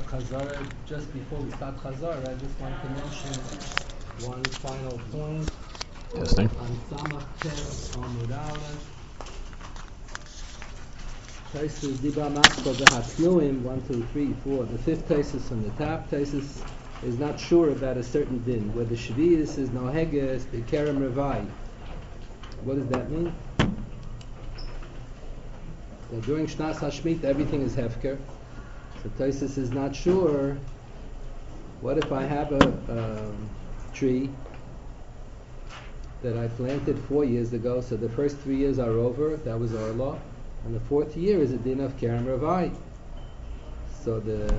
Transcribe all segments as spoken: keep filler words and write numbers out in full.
Chazara, just before we start Chazara, I just want to mention one final point. Testing. On Samach Tes Amud Aleph. Taisus Diba Maskal Behatznuim, one, two, three, four. The fifth Taisus from the top. Taisus is not sure about a certain din, whether Shvius is Noheges, Bekerem Revai. What does that mean? That during Shnas HaShmit everything is Hefker. So Taisus is not sure. What if I have a um, tree that I planted four years ago, so the first three years are over, that was our law, and the fourth year is a din of Kerem Ravai. So the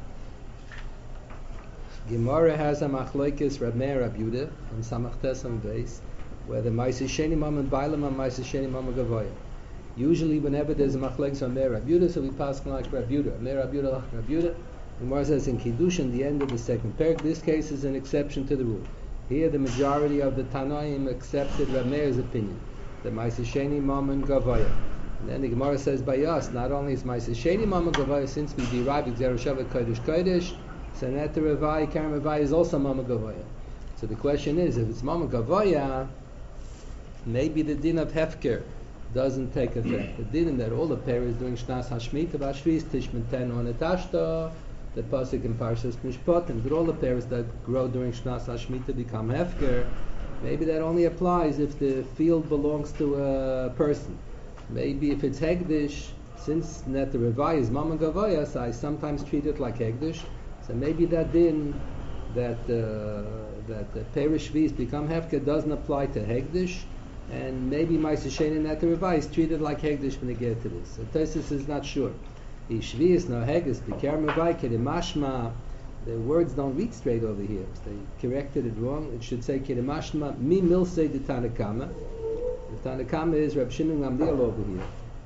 Gemara has a Machlokes Rab Meir Rab Yehuda on Samach Tes on base, where the Ma'aseh Sheni Mam and Bailam and Ma'aseh Sheni Mam Gavoya. Usually whenever there's a Machlokes Rab Meir Rab Yehuda, so we pass like Rab Yehuda. Rab Meir Rab Yehuda like Rab Yehuda. Gemara says in Kiddushin, the end of the second parak, this case is an exception to the rule. Here the majority of the Tanaim accepted Rab Meir's opinion, the Ma'aseh Sheni Mam and Gavoya. And then the Gemara says by us, not only is Ma'aseh Sheni Mam and Gavoya, since we derive Gzera Shavah Kodesh Kodesh, so Neta Revai, Kerem Revai is also Mama Gavoya. So the question is, if it's Mama Gavoya, maybe the din of Hefker doesn't take effect. The din that all the parents doing Shnas Hashmita, Bashvis, Tishman Ten on Etashta, the Pasuk in Parshas Mishpatim, that all the parents that grow during Shnas Hashmita become Hefker, maybe that only applies if the field belongs to a person. Maybe if it's Hegdish, since Neta Revai is Mama Gavoya, so I sometimes treat it like Hegdish. So maybe that din that uh, that the Perish Shvis become Hefker doesn't apply to Hegdish, and maybe Ma'aseh Sheni Neta Revai is treated like Hegdish when they get to this. So Tosfos is not sure. The Shvis no Hegdish Bekerem Revai Kedemashma. The words don't read straight over here. They corrected it wrong. It should say Kedemashma Mi Milsei de Tanakama. The Tanakama is Reb Shimon Gamliel over here.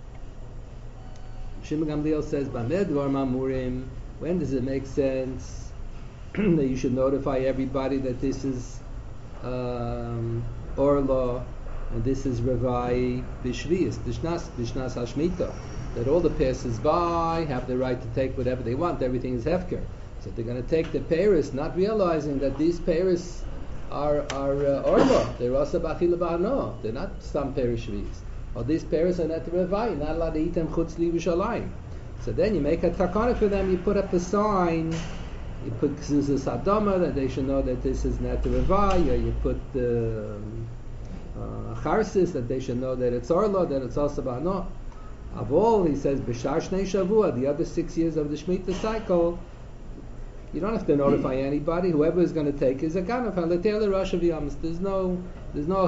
Reb Shimon Gamliel says Bamed Dvar Mamurim. When does it make sense that you should notify everybody that this is um, Orla and this is Revai Bishvius, Bishnas, Bishnas Hashmita, that all the passers-by have the right to take whatever they want, everything is Hefker. So they're going to take the Paris, not realizing that these Paris are, are uh, Orla, they're also Bachila Ba'ano, they're not some Paris Shvius. Or these Paris are not Revai, not allowed to eat them Chutz Li So then you make a takana for them, you put up a sign, you put Kzuzah Sadoma, that they should know that this is Neta Revai, or you put the uh, Charsis, that they should know that it's Orla, that it's also Ba'ano. Avol, he says, B'shar Shnei Shavua, the other six years of the Shemitah cycle, you don't have to notify anybody, whoever is going to take is a Ganaf, and L'teir L'Rosh Hashanah. There's no, there's no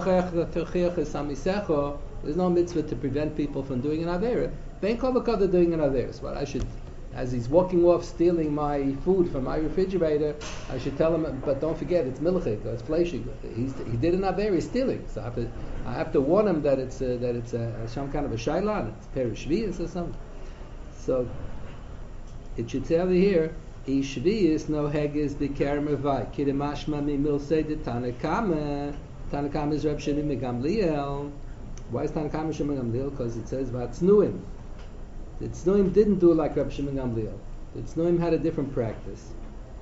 there's no mitzvah to prevent people from doing an Aveira. Ben Kovakad doing an Aveira. What I should, as he's walking off stealing my food from my refrigerator, I should tell him, but don't forget, it's milchik, it's fleshig. He's, he did an Aveira, he's stealing. So I have to, I have to warn him that it's a, that it's a, some kind of a shaylan, it's perishvius or something. So it should tell you here, Ishvius no heges bekerem revai. Kidemashma mi milsei de Tanakama. Tanakama is Reb Shimon Gamliel. Why is Tanakama Shimon Gamliel? Because it says Vatznuim. The Tznuim didn't do it like Reb Shimon Gamliel. The Tznuim had a different practice.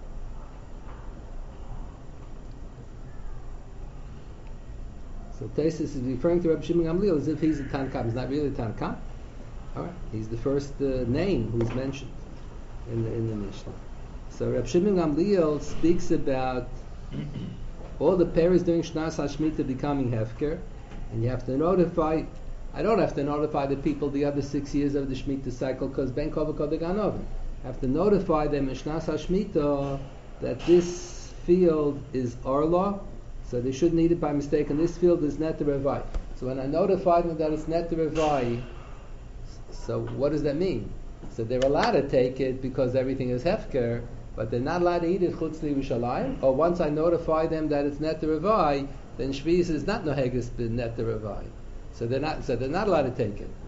So Tosfos is referring to Reb Shimon Gamliel as if he's a Tanakam. He's not really a Tanakam. All right, he's the first uh, name who's mentioned in the in the Mishnah. So Reb Shimon Gamliel speaks about all the pairs during Shnas HaShmita becoming Hefker, and you have to notify. I don't have to notify the people the other six years of the Shemitah cycle because Ben Kovakod Ganovim. I have to notify them in Shnas HaShmita that this field is Orla, so they shouldn't eat it by mistake, and this field is Neta Revai. So when I notify them that it's Neta Revai, so what does that mean? So they're allowed to take it because everything is Hefker, but they're not allowed to eat it Chutz Li Yerushalayim. Or once I notify them that it's Neta Revai, then Shvius is not Noheges bin Neta Revai. So they're not. So they're not allowed to take it.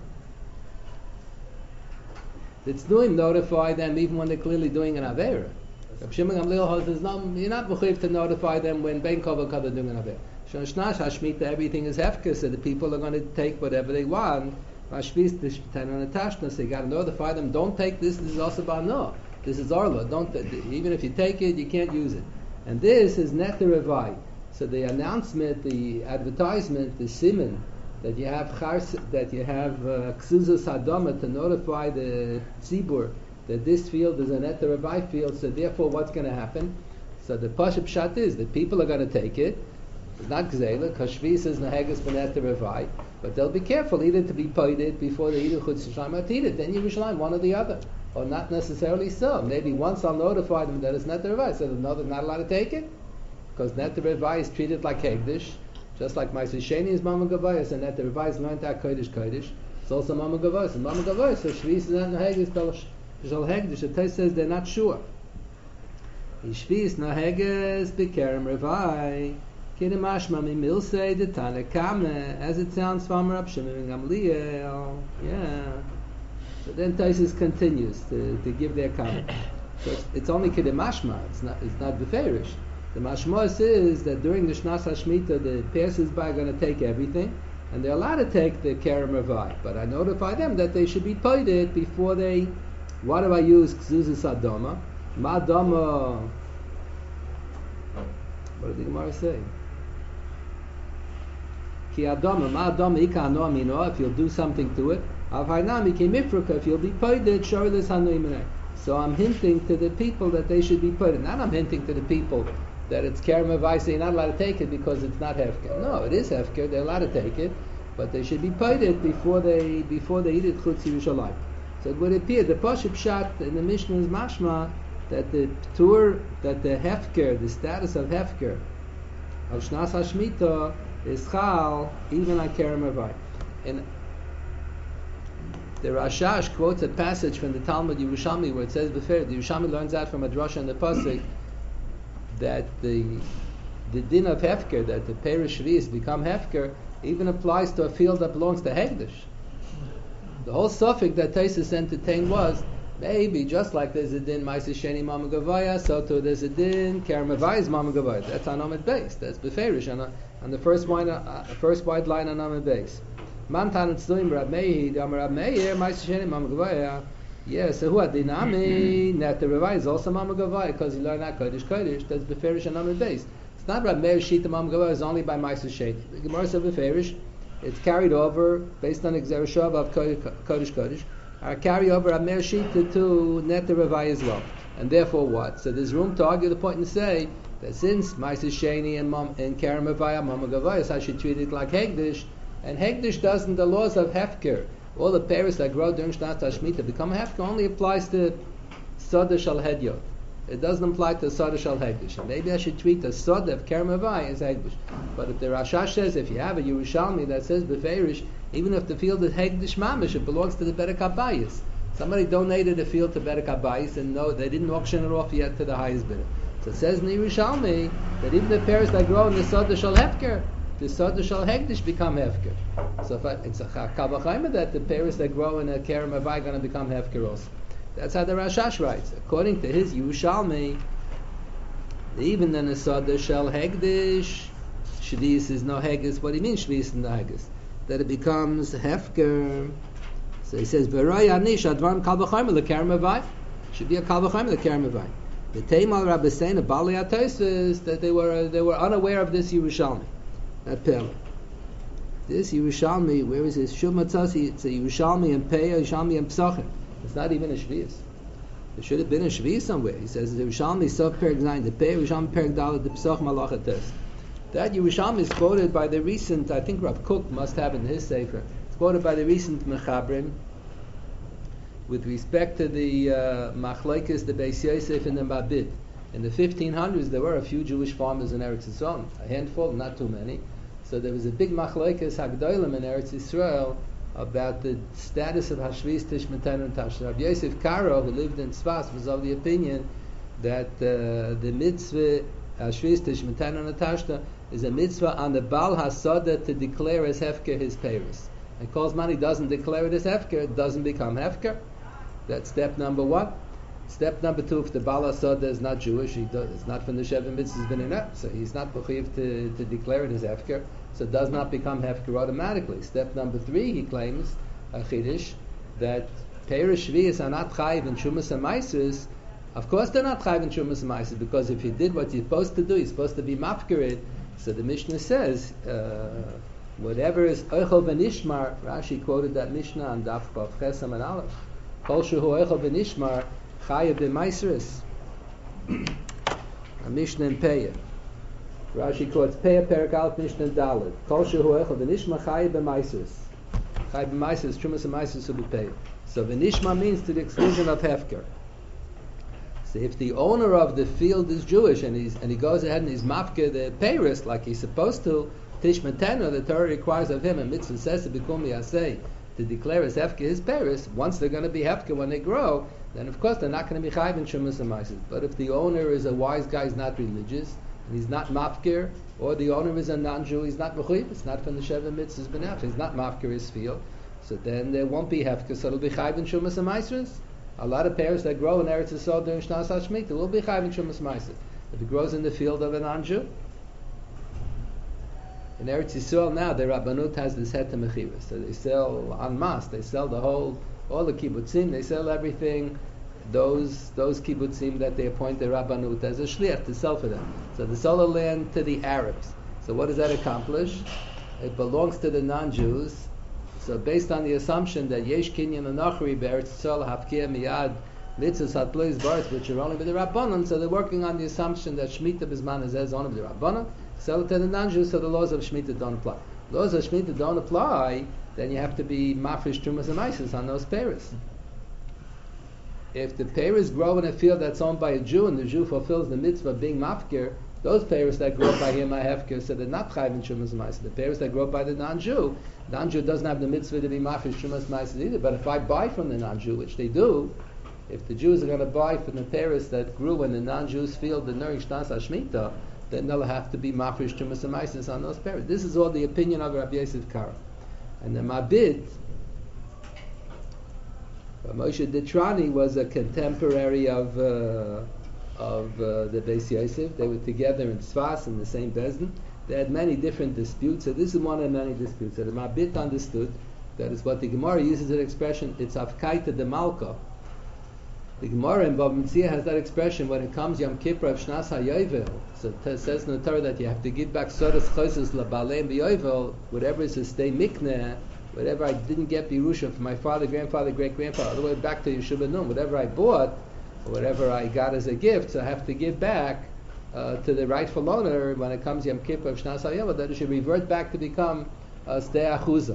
The Tznuim notify them even when they're clearly doing an Aveira. Reb Shimon Gamliel holds there's no. You're not mechuyev to notify them when Ben Kovakad are doing an Aveira. Shnas HaShmita, everything is Hefker, so the people are going to take whatever they want. Mashvis the Tashna, so you got to notify them. Don't take this. This is also Ba'ano. This is Arla. Don't even if you take it, you can't use it. And this is Neter Revai. So the announcement, the advertisement, the siman that you have chars, that you have Ksuzas Hadama to notify the tzibur that this field is a Neter Revai field. So therefore, what's going to happen? So the Pashup Pshat is that people are going to take it. It's not Gzela, because Shvi says Nahegas B'Neter Revai, but they'll be careful either to be paided before they eat it Chutz Yerushalayim or to eat it. Then Yerushalayim, one or the other. Or not necessarily so. Maybe once I'll notify them that it's Neter Revai, so they'll know they're not allowed to take it. Because Neter Revai is treated like Hegdish, just like Ma'aseh Sheni is Mama Gavayas, and Neter Revai is learned out Kodesh Kodesh. It's also Mama Gavayas, and Mama Gavayas, so Shvi is not Hegdish, Shal Hegdish. The Tais says they're not sure. Shvi is not Hegdish, B'Kerem Revai. Kidemashma Mimil say the Tanakame, as it sounds from Rab Shimon Gamliel. Yeah. So then Taisus continues to, to give their comment. So it's, it's only Kidemashma, it's not it's not Beferish. The Mashmos is that during the Shnas HaShmita, the passers-by are going to take everything, and they're allowed to take the Kerem Revai. But I notify them that they should be paid before they. What do I use? Kzuzas Adoma. Ma Adoma. What did the Gemara say? Ki Adoma, Ma Adoma Ika Ano Amino, if you'll do something to it. Avainami Ki Mifruka, if you'll be paid, Shorilis Hanoimenei. So I'm hinting to the people that they should be paid. Not I'm hinting to the people that it's Kerem Revai, so you're not allowed to take it because it's not Hefker. No, it is Hefker, they're allowed to take it, but they should be paid it before they before they eat it Chutz Yerushalayim. So it would appear, the Pashup Pshat in the Mishnah is mashma, that the tour, that the Hefker, the status of Hefker, of Shnas HaShmita, is Chal, even on Kerem Revai. And the Rashash quotes a passage from the Talmud Yerushalmi where it says, Befer, the Yerushalmi learns out from a drasha in the Pasuk, that the the din of Hefker, that the Perish Shvi'is become Hefker, even applies to a field that belongs to Hegdish. The whole suffix that Taisus entertained was, maybe just like there's a din Ma'aseh Sheni Mama Gavaya, so too there's a din Kerem Revai is Mama Gavaya. That's on Amid Beis. That's Beferish on, on the first wide, uh, first wide line on Amid Beis. Mantan and Slim Rab Meir, Amar Rab Meir, Ma'aseh Sheni Mama Gavaya. Yeah, so who had dinami? Neter Revai is also Mama Gavaya because he learned that Kodesh Kodesh. That's Beferish on Amid Beis. It's not Rab Meir Shita Mama Gavaya. It's only by Ma'aseh Sheni. The Gemara said Beferish. It's carried over based on Xerushav of Kodesh Kodesh. Are carry over Rab Meir Shita to Neter Revai as well. And therefore what? So there's room to argue the point and say that since Ma'aseh Sheni and Mom and Kerem Revai are Mama Gavaya, so I should treat it like Hegdish. And Hegdish doesn't, the laws of Hefker, all the Paris that grow during Shnas HaShmita become Hefker, only applies to Soda Shal Hedyot. It doesn't apply to Soda Shal Hegdish. And maybe I should treat the Soda of Kerem Revai as Hegdish. But if the Rashash says, if you have a Yerushalmi that says Beferish, even if the field is Hegdish Mamish, it belongs to the Berek HaBayis. Somebody donated a field to Berek HaBayis and no, they didn't auction it off yet to the highest bidder. So it says in the Yerushalmi that even the Paris that grow in the Soda Shal Hefker, the Soda Shal Hegdish become Hefker. So if I, it's a Kavachayma that the Paris that grow in a Kerem Revai are going to become Hefker also. That's how the Rashash writes. According to his Yerushalmi, even in a Soda Shal Hegdish, Shvi'is is no Hegdish. What do you mean Shvi'is is no Hegdish? That it becomes Hefker. So he says, V'roi anish advan kal v'chayma l'kerem revai. Should be a kal v'chayma l'kerem revai. The Teimal Rabbi Sein of Bali HaTosfos that they were they were unaware of this Yerushalmi. That Pele. This Yerushalmi, where is this? Shub Matzasi, it's a Yerushalmi and Peah, Yerushalmi and Psachim. It's not even a Shvi'is. There should have been a Shvi'is somewhere. He says the Yerushalmi Sof Perek Zayin, the Peah, Yerushalmi Perek Dalet, the Psachim Malach HaTos. That Yerushalmi is quoted by the recent, I think Rav Kook must have in his Sefer, it's quoted by the recent Mechabrim with respect to the uh, Machlokes, the Beis Yosef and the Mabit. In the fifteen hundreds there were a few Jewish farmers in Eretz Yisrael, a handful, not too many. So there was a big Machlokes Hagdolim in Eretz Yisrael about the status of Hashvis Tishmatan and Tashra. Rav Yosef Karo, who lived in Tzfas, was of the opinion that uh, the mitzvah Hashvis Tishmatan and Tashra is a mitzvah on the Baal Hasoda to declare as Hefker his Paris. And calls money doesn't declare it as Hefker, it doesn't become Hefker. That's step number one. Step number two, if the Baal Hasoda is not Jewish, he does, it's not from the Sheva Mitzvahs B'nei, so he's not B'chiv to, to declare it as Hefker, so it does not become Hefker automatically. Step number three, he claims, a Chiddush, that Peirish Shvi'is are not Chayiv and Shumas and Maisus Of course they're not chayv in Trumas Maisis, because if you did what you're supposed to do, you're supposed to be mafkirid. So the Mishnah says, uh, whatever is oichel v'nishmar, Rashi quoted that Mishnah on Daf Chav Chesam and Aleph, kol shehu oichel v'nishmar, chayav b'maiseres. A Mishnah in Peah. Rashi quotes Peah Perak Aleph Mishnah Daled. Kol shehu oichel v'nishmar, chayav b'maiseres. Chayav b'maiseres, Trumas Maisis will be Peah. So v'nishmar means to the exclusion of hefker. So if the owner of the field is Jewish and he's and he goes ahead and he's mafke the peiros like he's supposed to, Tishmatenu, the Torah requires of him, and mitzvah says to become yaseh, to declare as hefke his peiros. Once they're going to be hefke when they grow, then of course they're not going to be chayv in shumas and maises. But if the owner is a wise guy, he's not religious, and he's not mafkir, or the owner is a non-Jew, he's not mechuyev, it's not from the sheva mitzvahs benaf, he's not mafkir his field, so then there won't be hefke, so it'll be chayv in shumas and maises. A lot of pears that grow in Eretz Yisrael during Shnas HaShemitah will be chayv in Shumas Maises. If it grows in the field of a non-Jew. In Eretz Yisrael now, the Rabbanut has this het mechiras. So they sell en masse. They sell the whole, all the kibbutzim. They sell everything. Those those kibbutzim that they appoint the Rabbanut as a shliach to sell for them. So they sell the land to the Arabs. So what does that accomplish? It belongs to the non-Jews. So based on the assumption that yesh kinyan anachri be'eretz Yisrael hafkir miyad mitzvahs hatlois baris, which are only with the Rabbanon, so they're working on the assumption that Shemitah bisman is as only with the Rabbanon, sell it to the non-Jews, so the laws of Shemitah don't apply. Laws of Shemitah don't apply, then you have to be mafresh trumas and maises on those peiros. If the peiros grow in a field that's owned by a Jew and the Jew fulfills the mitzvah of being mafkir, those peiros that grow by him are hefker, so they're not chayv in shumas ma'aser. The peiros that grow by the non-Jew, non-Jew doesn't have the mitzvah to be mafresh shumas ma'aser either. But if I buy from the non-Jew, which they do, if the Jews are going to buy from the peiros that grew in the non-Jews' field that nourished Shnas HaShemitah, then they'll have to be mafresh shumas ma'aser on those peiros. This is all the opinion of Rabbi Yosef Karo. And the Mabid, Moshe Detrani was a contemporary of. Uh, of uh, the Beis Yosef. They were together in Tzfas in the same Bezdin. They had many different disputes, so this is one of many disputes. So the Mabit understood that is what the Gemara uses an expression, it's Afkaita de Malka. The Gemara in Bava Metzia has that expression when it comes Yom Kippur of Shnas HaYovel. So it says in the Torah that you have to give back Sodas Chosos LaBaleim BeYovel, whatever is to stay Mikneh, whatever I didn't get Birusha from my father, grandfather, great-grandfather, all the way back to Yeshua Nun, whatever I bought, whatever I got as a gift, so I have to give back uh, to the rightful owner when it comes Yom Kippur of Shnas HaYovel, that it should revert back to become uh, Stei Achuzah.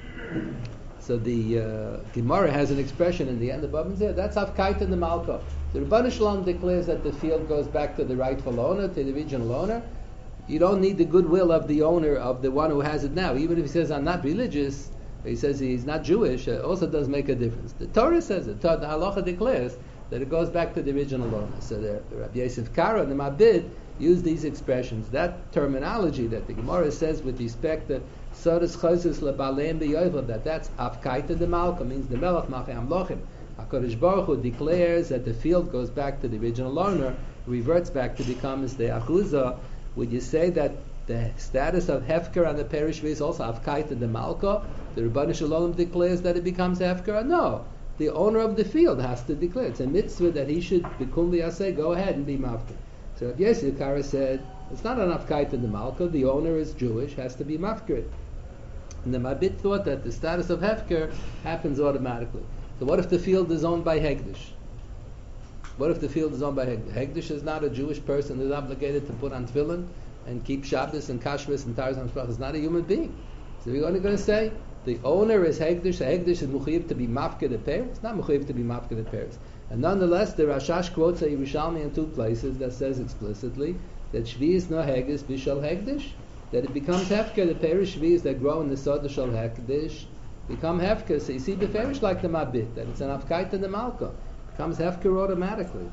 So the uh, Gemara has an expression in the end of Bava Metzia, that's Afkaita de Malka. The Rebbeinu Shalom declares that the field goes back to the rightful owner, to the original owner. You don't need the goodwill of the owner, of the one who has it now. Even if he says, I'm not religious, he says he's not Jewish, it also does make a difference. The Torah says it, the Halacha declares that it goes back to the original owner. So the, the Rabbi Yosef Karo and the Mabid use these expressions. That terminology that the Gemara says with respect to Sodas Chosos LaBaleim BeYovel, that that's Afkaita de Malka, means the Melech Malchei Amlochim. HaKadosh Baruch Hu declares that the field goes back to the original owner, reverts back to become Stei Achuzah. Would you say that the status of Hefker on the parish is also Afkaita de Malka? The Rebbeinu Shalom declares that it becomes Hefker? No. The owner of the field has to declare. It's a mitzvah that he should become liyaseh, go ahead and be mafkir. So Rabbi Yosef Karo said, it's not an afkaita de malka, the owner is Jewish, has to be mafkir. And the Mabit thought that the status of hefker happens automatically. So what if the field is owned by Hegdish? What if the field is owned by Hegdish? Hegdish is not a Jewish person who's obligated to put on tefillin and keep Shabbos and Kashrus and Taras HaMishpach. It's not a human being. So we're only going to say, the owner is Hegdish, the Hegdish is Mechuyev to be mafkir the peiros. It's not Mechuyev to be mafkir the peiros. And nonetheless, the Rashash quotes a Yerushalmi in two places that says explicitly that Shvi is no Hegdish, Bishal Hegdish, that it becomes Hefker, the peiros Shvis that grow in the Soda Shal Hegdish become Hefker. So you see the peiros like the Mabit, that it's an Afkaita de Malka. It becomes Hefker automatically.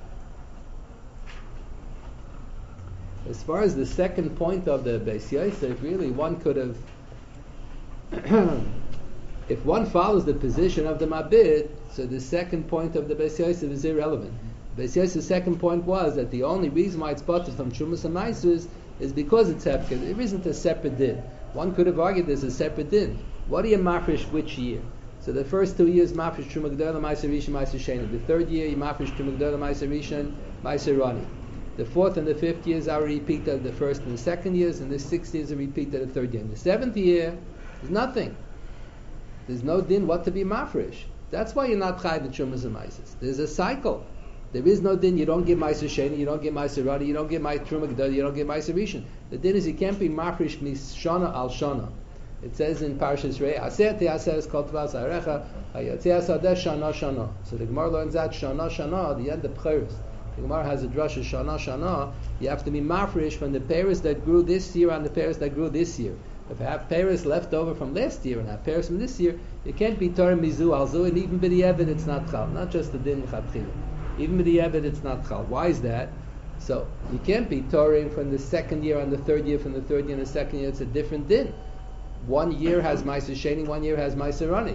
As far as the second point of the Beis Yosef, really one could have if one follows the position of the Mabit, so the second point of the Beis Yosef is irrelevant. Beis Yosef's second point was that the only reason why it's bought from Trumas and Maisus is because it's Hefker. There isn't a separate din. One could have argued there's a separate din. What do you mafresh which year? So the first two years, mafresh truma gdola, ma'aser rishon, ma'aser sheni. The third year, you mafresh truma gdola, ma'aser rishon, ma'aser rani. The fourth and the fifth years are a repeat of the first and the second years, and the sixth year is a repeat of the third year. And the seventh year is nothing. There's no din what to be mafresh. That's why you're not chayv in trumas and ma'ases. There's a cycle. There is no din. You don't give ma'aser sheni, you don't give ma'aser rani, you don't give ma'aser truma gdola, you don't give ma'aser rishon. The din is you can't be mafresh mishana al shana. It says in Parshas Rei, Aseh te'aseh kol tvas ha'arecha, hayatzeh asadeh shana shana. So the Gemara learns that shana shana, the end of Pcheres. The Gemara has a drush of shana shana. You have to be mafresh from the pears that grew this year on the pears that grew this year. If you have pears left over from last year and have pears from this year, you can't be Torah mizu al zu, and even b'di'evet it's not chal. Not just the din chatchila. Even b'di'evet it's not chal. Why is that? So you can't be Torah from the second year on the third year, from the third year and the second year. It's a different din. One year has Ma'aser Sheni, one year has Ma'aser Rani.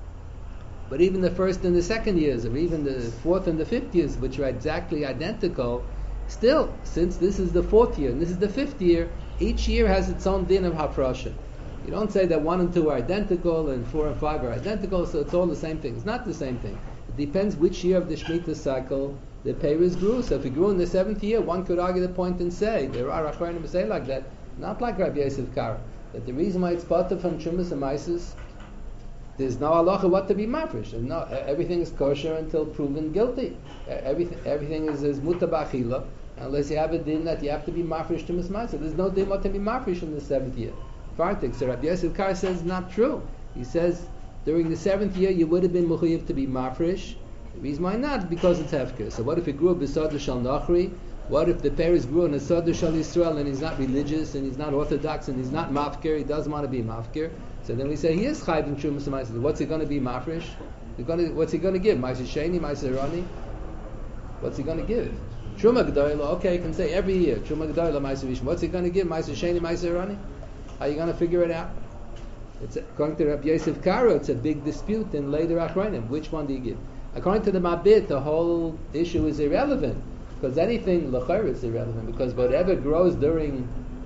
But even the first and the second years, or even the fourth and the fifth years, which are exactly identical, still, since this is the fourth year and this is the fifth year, each year has its own din of hafrasha. You don't say that one and two are identical and four and five are identical, so it's all the same thing. It's not the same thing. It depends which year of the Shemitah cycle the peiros grew. So if it grew in the seventh year, one could argue the point and say, there are Achronim who say like that, not like Rabbi Yosef Kara. That the reason why it's potter from Trumas and Maises, there's no halacha what to be mafresh. No, everything is kosher until proven guilty. Everything, everything is, is muta b'achila, unless you have a din that you have to be mafresh Trumas Maises. There's no din what to be mafresh in the seventh year. Fartik. So Rabbi Yosef Kar says not true. He says during the seventh year you would have been mechuyev to be mafresh. The reason why not? Because it's hefker. So what if it grew b'sod shal nachri? What if the parents grew in a Soder Shal Yisrael and he's not religious and he's not orthodox and he's not mafkir, he doesn't want to be mafkir? So then we say he is chayv in Trumas and Ma'aser. What's he going to be mafresh? What's he going to give? Ma'aser Sheni, Ma'aser Rani? What's he going to give? Truma G'dayla, okay, you can say every year. Truma G'dayla, Ma'aser Rishon. What's he going to give? Ma'aser Sheni, Ma'aser Rani? How are you going to figure it out? It's according to Rabbi Yosef Karo, it's a big dispute in later Achronim. Which one do you give? According to the Mabit, the whole issue is irrelevant. Because anything l'chayr is irrelevant. Because whatever grows during,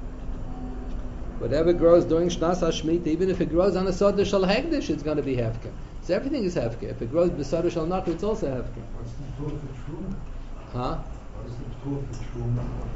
whatever grows during Shnas HaShemitah, even if it grows on a Soder Shal Hegdish, it's going to be hefker. So everything is hefker. If it grows b'Soder Shal Nachri, it's also hefker. What's the tool for truma? Huh? What is the tool for truma?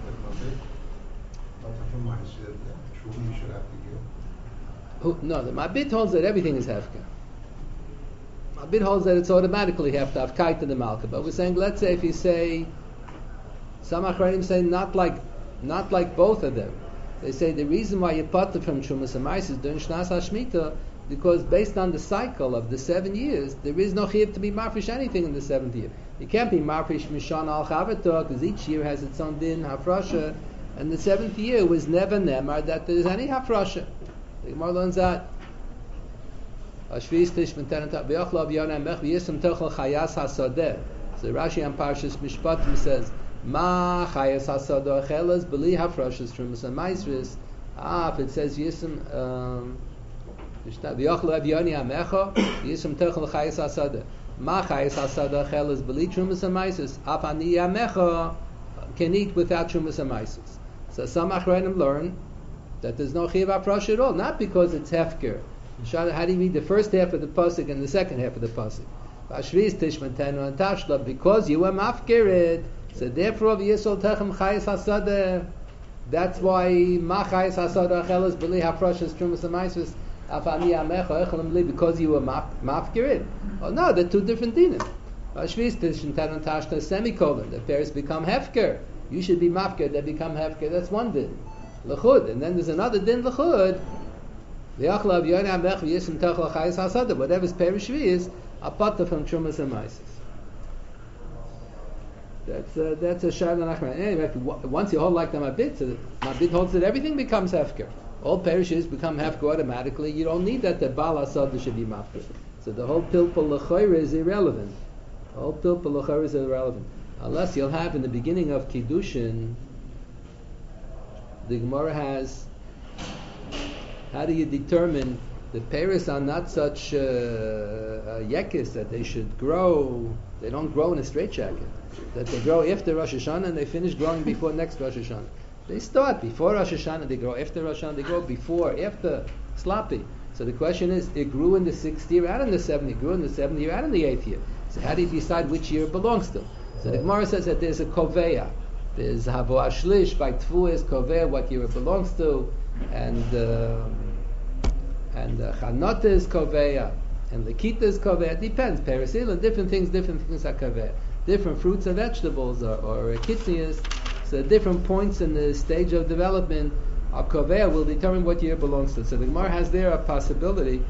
Not for Ma'aser. Truma you should have to give. Who, no, the Mabit holds that everything is hefker. Mabit holds that it's automatically hefker. I've kaita the malka. But we're saying, let's say if you say. Some Achronim say not like, not like both of them. They say the reason why you potter from Trumas and Maises during Shnas HaShemitah, because based on the cycle of the seven years, there is no chiyuv to be mafresh anything in the seventh year. You can't be mafresh mishana al chavetah because each year has its own din hafrasha, and the seventh year was never nemar that there is any hafrasha. The Gemara learns that. Ashvis tish v'tenat v'yachla v'yonah mech v'yisam tochel chayas hasadeh. So Rashi on Parshas Mishpatim says. Ma chayas hasadah chelas b'li hafrashas trumas and maisris. Ah, if it says yisum v'yachlu avyoni amecha yisum techel chayas hasadah. Ma chayas hasadah chelas b'li trumas and maisris. Af ani amecha can eat without trumas and maisris. So some achronim learn that there's no chiyuv hafrasha at all, not because it's hefker. How do you read the first half of the pasuk and the second half of the pasuk? Ashris tishmatenu and tashla because you were mafkirid. So therefore, Yisol Techem Chayes Hasadeh. That's why Ma Chayes Hasadeh Chelas B'li Hafrashas Trumas Amaisvis Afani Amecha Echelem Li because you were mafkirid. Oh no, they're two different dinim. Ashvis Tishintan Tashna semicolon. The pairs become hefker. You should be mafkir. They become hefker. That's one din. L'chud, and then there's another din l'chud. V'yachlav Yonah Amecha Yisol Techem Chayes Hasadeh. Whatever's parish is apata from Trumas Amaisvis. That's a, that's a Shayla Nachman. Anyway, once you hold like the Mabit, so the Mabit holds that everything becomes hefker. All parishes become hefker automatically. You don't need that the Baal Asad should be mafker. So the whole pilpul l'chayra is irrelevant. The whole pilpul l'chayra is irrelevant. Unless you'll have in the beginning of Kiddushin, the Gemara has, how do you determine the Paris are not such uh, uh, yekis that they should grow, they don't grow in a straitjacket. That they grow after Rosh Hashanah and they finish growing before next Rosh Hashanah. They start before Rosh Hashanah, they grow after Rosh Hashanah, they grow before, after, sloppy. So So the question is, it grew in the sixth year and in the seventh year, it grew in the seventh year and in the eighth year. So how do you decide which year it belongs to? So the Gemara says that there's a koveya. There's havo ashlish by tfuas koveya what year it belongs to, and uh, and uh, chanota is koveya, and lekita is koveya. It depends. Perisil and different things, different things are koveya. Different fruits or vegetables or, or kitnias. So different points in the stage of development of koveya will determine what year it belongs to. So the Gemara has there a possibility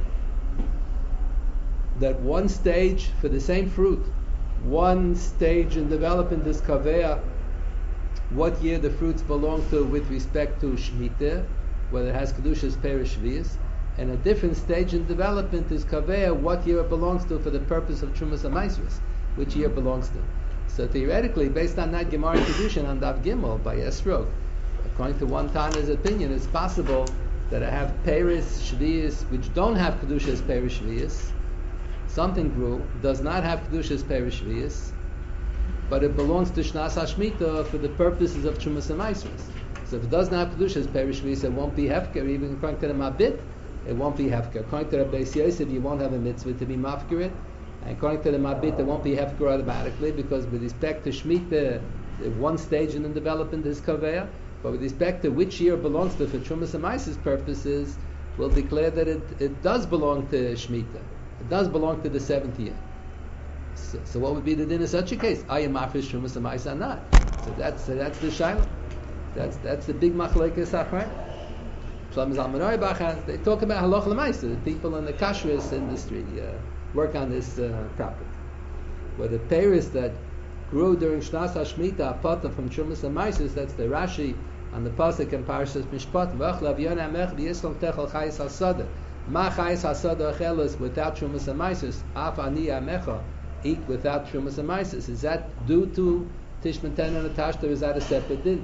that one stage for the same fruit, one stage in development is kaveya, what year the fruits belong to with respect to Shemitah, whether it has Kedushas Perish Shvius, and a different stage in development is kaveya, what year it belongs to for the purpose of Trumas HaMaisros, which year it belongs to. So theoretically, based on that Gemara Kedushin on Daf Gimel by Esrog, according to one Tana's opinion, it's possible that I have Perish Shvius which don't have Kedushas Perish Shvius. Something grew, does not have Kedushas Perish Shvius, but it belongs to Shnas HaShmita for the purposes of Trumas HaMaisros. So if it doesn't have Kedushas Perish Shvius, it won't be Hefker. Even according to the Mabit, it won't be Hefker. According to the Beis Yosef, you won't have a mitzvah to be Mafker it. And according to the Mabit, it won't be Hefker automatically, because with respect to Shmita, one stage in the development is Kaveya, but with respect to which year it belongs to for Trumas HaMaisros purposes, we'll declare that it, it does belong to Shmita. It does belong to the seventh year. So, so what would be the din in such a case? Are you mafish Trumas HaMaisros or not? So that's so that's the shaila. That's that's the big machlekes achray. Shlomo Zalman Auerbach, they talk about halach l'maisa. The people in the kashrus industry uh, work on this uh, topic, where the peiros that grew during Shnas HaShmita apart from Trumas HaMaisros, that's the Rashi on the pasuk in Parashas Mishpat. V'achla v'yonah amech v'yislom techel chayis hasada. Ma chayis hasada achelos without Trumas HaMaisros. Af ani amecha, eat without Trumas HaMaisros. Is that due to Tishman Ten and Atashta, or is that a separate din?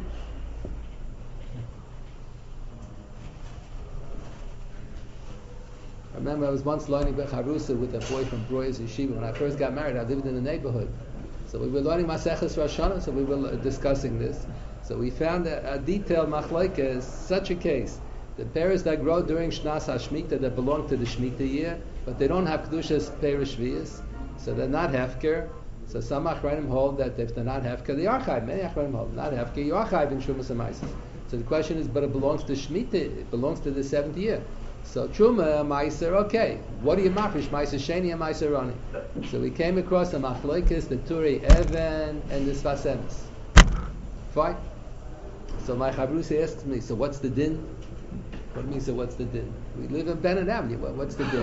I remember I was once learning Becharusa with a boy from Broyes Yeshiva. When I first got married, I lived in the neighborhood. So we were learning Maseches Rosh Hashanah, so we were discussing this. So we found a, a detailed machlokes is such a case. The peiros that grow during Shnas HaShmita that belong to the Shemitah year, but they don't have Kedushas Perish Shvius, so they're not Hefker. So some Achronim hold that if they're not Hefker, they are Chayv. Many Achronim hold not Hefker, you are Chayv in Trumas HaMaisros. So the question is, but it belongs to Shemitah, it belongs to the seventh year. So Truma, Meiser, okay. What do you mafish? Meiser Sheni and Meiser Roni. So we came across the Machlokes, the Turei Even, and the Sfas Emes. Fine. So my Chavrusa asks me, so what's the din? What do you mean, so what's the din? We live in Bennett Avenue. Well, what's the din?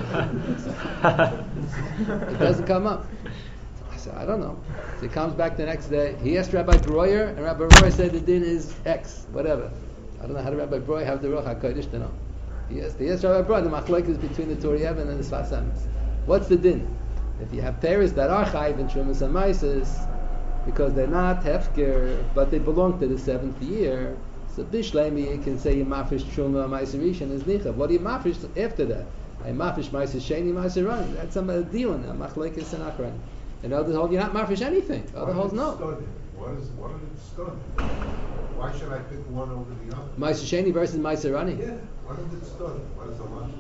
It doesn't come up. I said, I don't know. So he comes back the next day. He asked Rabbi Breuer, and Rabbi Breuer said the din is X, whatever. I don't know how to Rabbi Breuer have the Ruach HaKodesh to know. Yes, the yes, Rabbi Breuer, the machlokes is between the Turei Even and the Sfas Emes. What's the din? If you have peiros that are chayv in Trumas HaMaisros, because they're not hefker, but they belong to the seventh year, so bishlemi you can say you mafish Truma Meiser Rishon is nichav. What do you mafish after that? I mafish Meiser Sheni Meiser Roni. That's a deal in a machlokes and achron. And others hold you're not mafish anything. Other holds no. What is what is it studied? Why should I pick one over the other? Meiser Sheni versus Meiser Roni. Yeah. What is it studied? What is the logic?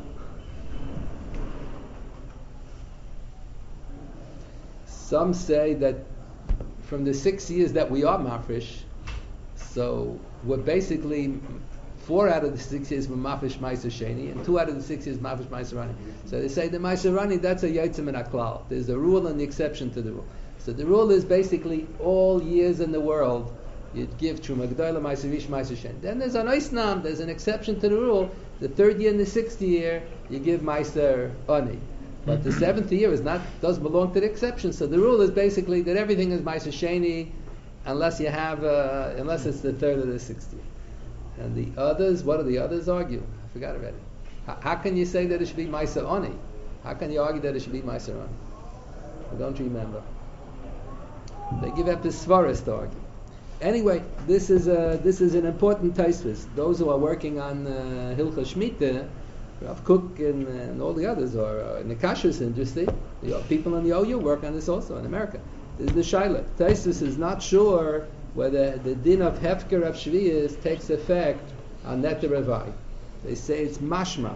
Some say that from the six years that we are mafresh, so we're basically four out of the six years we're mafresh Meiser Sheni, and two out of the six years mafresh Meiser Roni. So they say the Meiser Roni, that's a yotzim and a klal. There's a rule and the exception to the rule. So the rule is basically all years in the world you'd give Truma G'dayla Meiser Rish Meiser Sheni. Then there's an oisnam, there's an exception to the rule. The third year and the sixth year you give Meiser Oni. But the seventh year is not does belong to the exception. So the rule is basically that everything is Meiser Sheni, unless you have uh, unless it's the third or the sixth year. And the others, what do the others argue? I forgot already. How, how can you say that it should be Meiser Oni? How can you argue that it should be Meiser Oni? I don't remember. They give up the Svaras to argue. Anyway, this is a, this is an important taisvis. Those who are working on uh, Hilchah Shemitah, Rav Kook and, and all the others, or uh, in the kashrus industry, you know, people in the O U work on this also in America. This is the shaila. Taisvis is not sure whether the din of Hefker of Shvius takes effect on Neter Revai. They say it's mashma.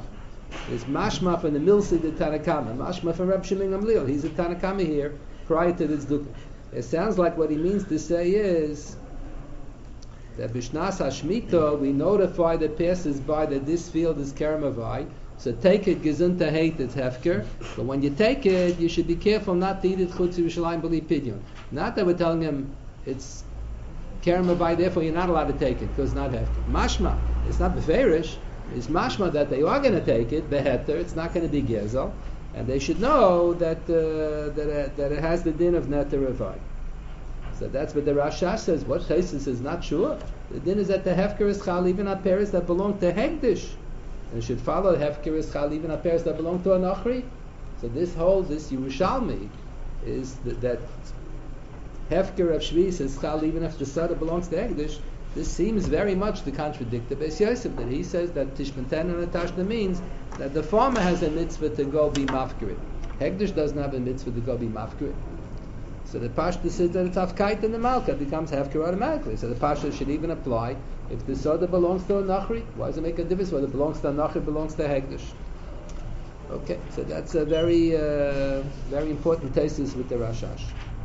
It's mashma from the Milsi the Tanakama, mashma from Reb Shimon Gamliel. He's a Tanakama here prior to this dukah. It sounds like what he means to say is that Bishnas Hashmita we notify the passers-by that this field is Kermavai. So take it gesunta hate it's hefker. But when you take it, you should be careful not to eat it chutz Yerushalayim b'li pidyon. Not that we're telling him it's Kermavai, therefore you're not allowed to take it because it's not hefker. Mashma, it's not beferish. It's mashma that they are going to take it beheter. It's not going to be gezel, and they should know that uh, that uh, that it has the din of neter revai. So that's what the Rashash says. What Chaisis is not sure. The din is that the hefker is chal even on paris that belong to hegdish. And should follow hefker is chal even on pairs that belong to an achri. So this whole this Yerushalmi is that, that hefker of shvis is chal even if the sada belongs to hegdish. This seems very much to contradict the Beis Yosef that he says that tishmenten and atashna means that the farmer has a mitzvah to go be mafkirit. Hegdish doesn't have a mitzvah to go be mafkirit. So the Pashta says that it's afkait and the malka becomes hefker automatically. So the Pashta should even apply if the soda belongs to a nachri. Why does it make a difference whether it belongs to a nachri or belongs to a hegdish? Okay, so that's a very, uh, very important thesis with the Rashash.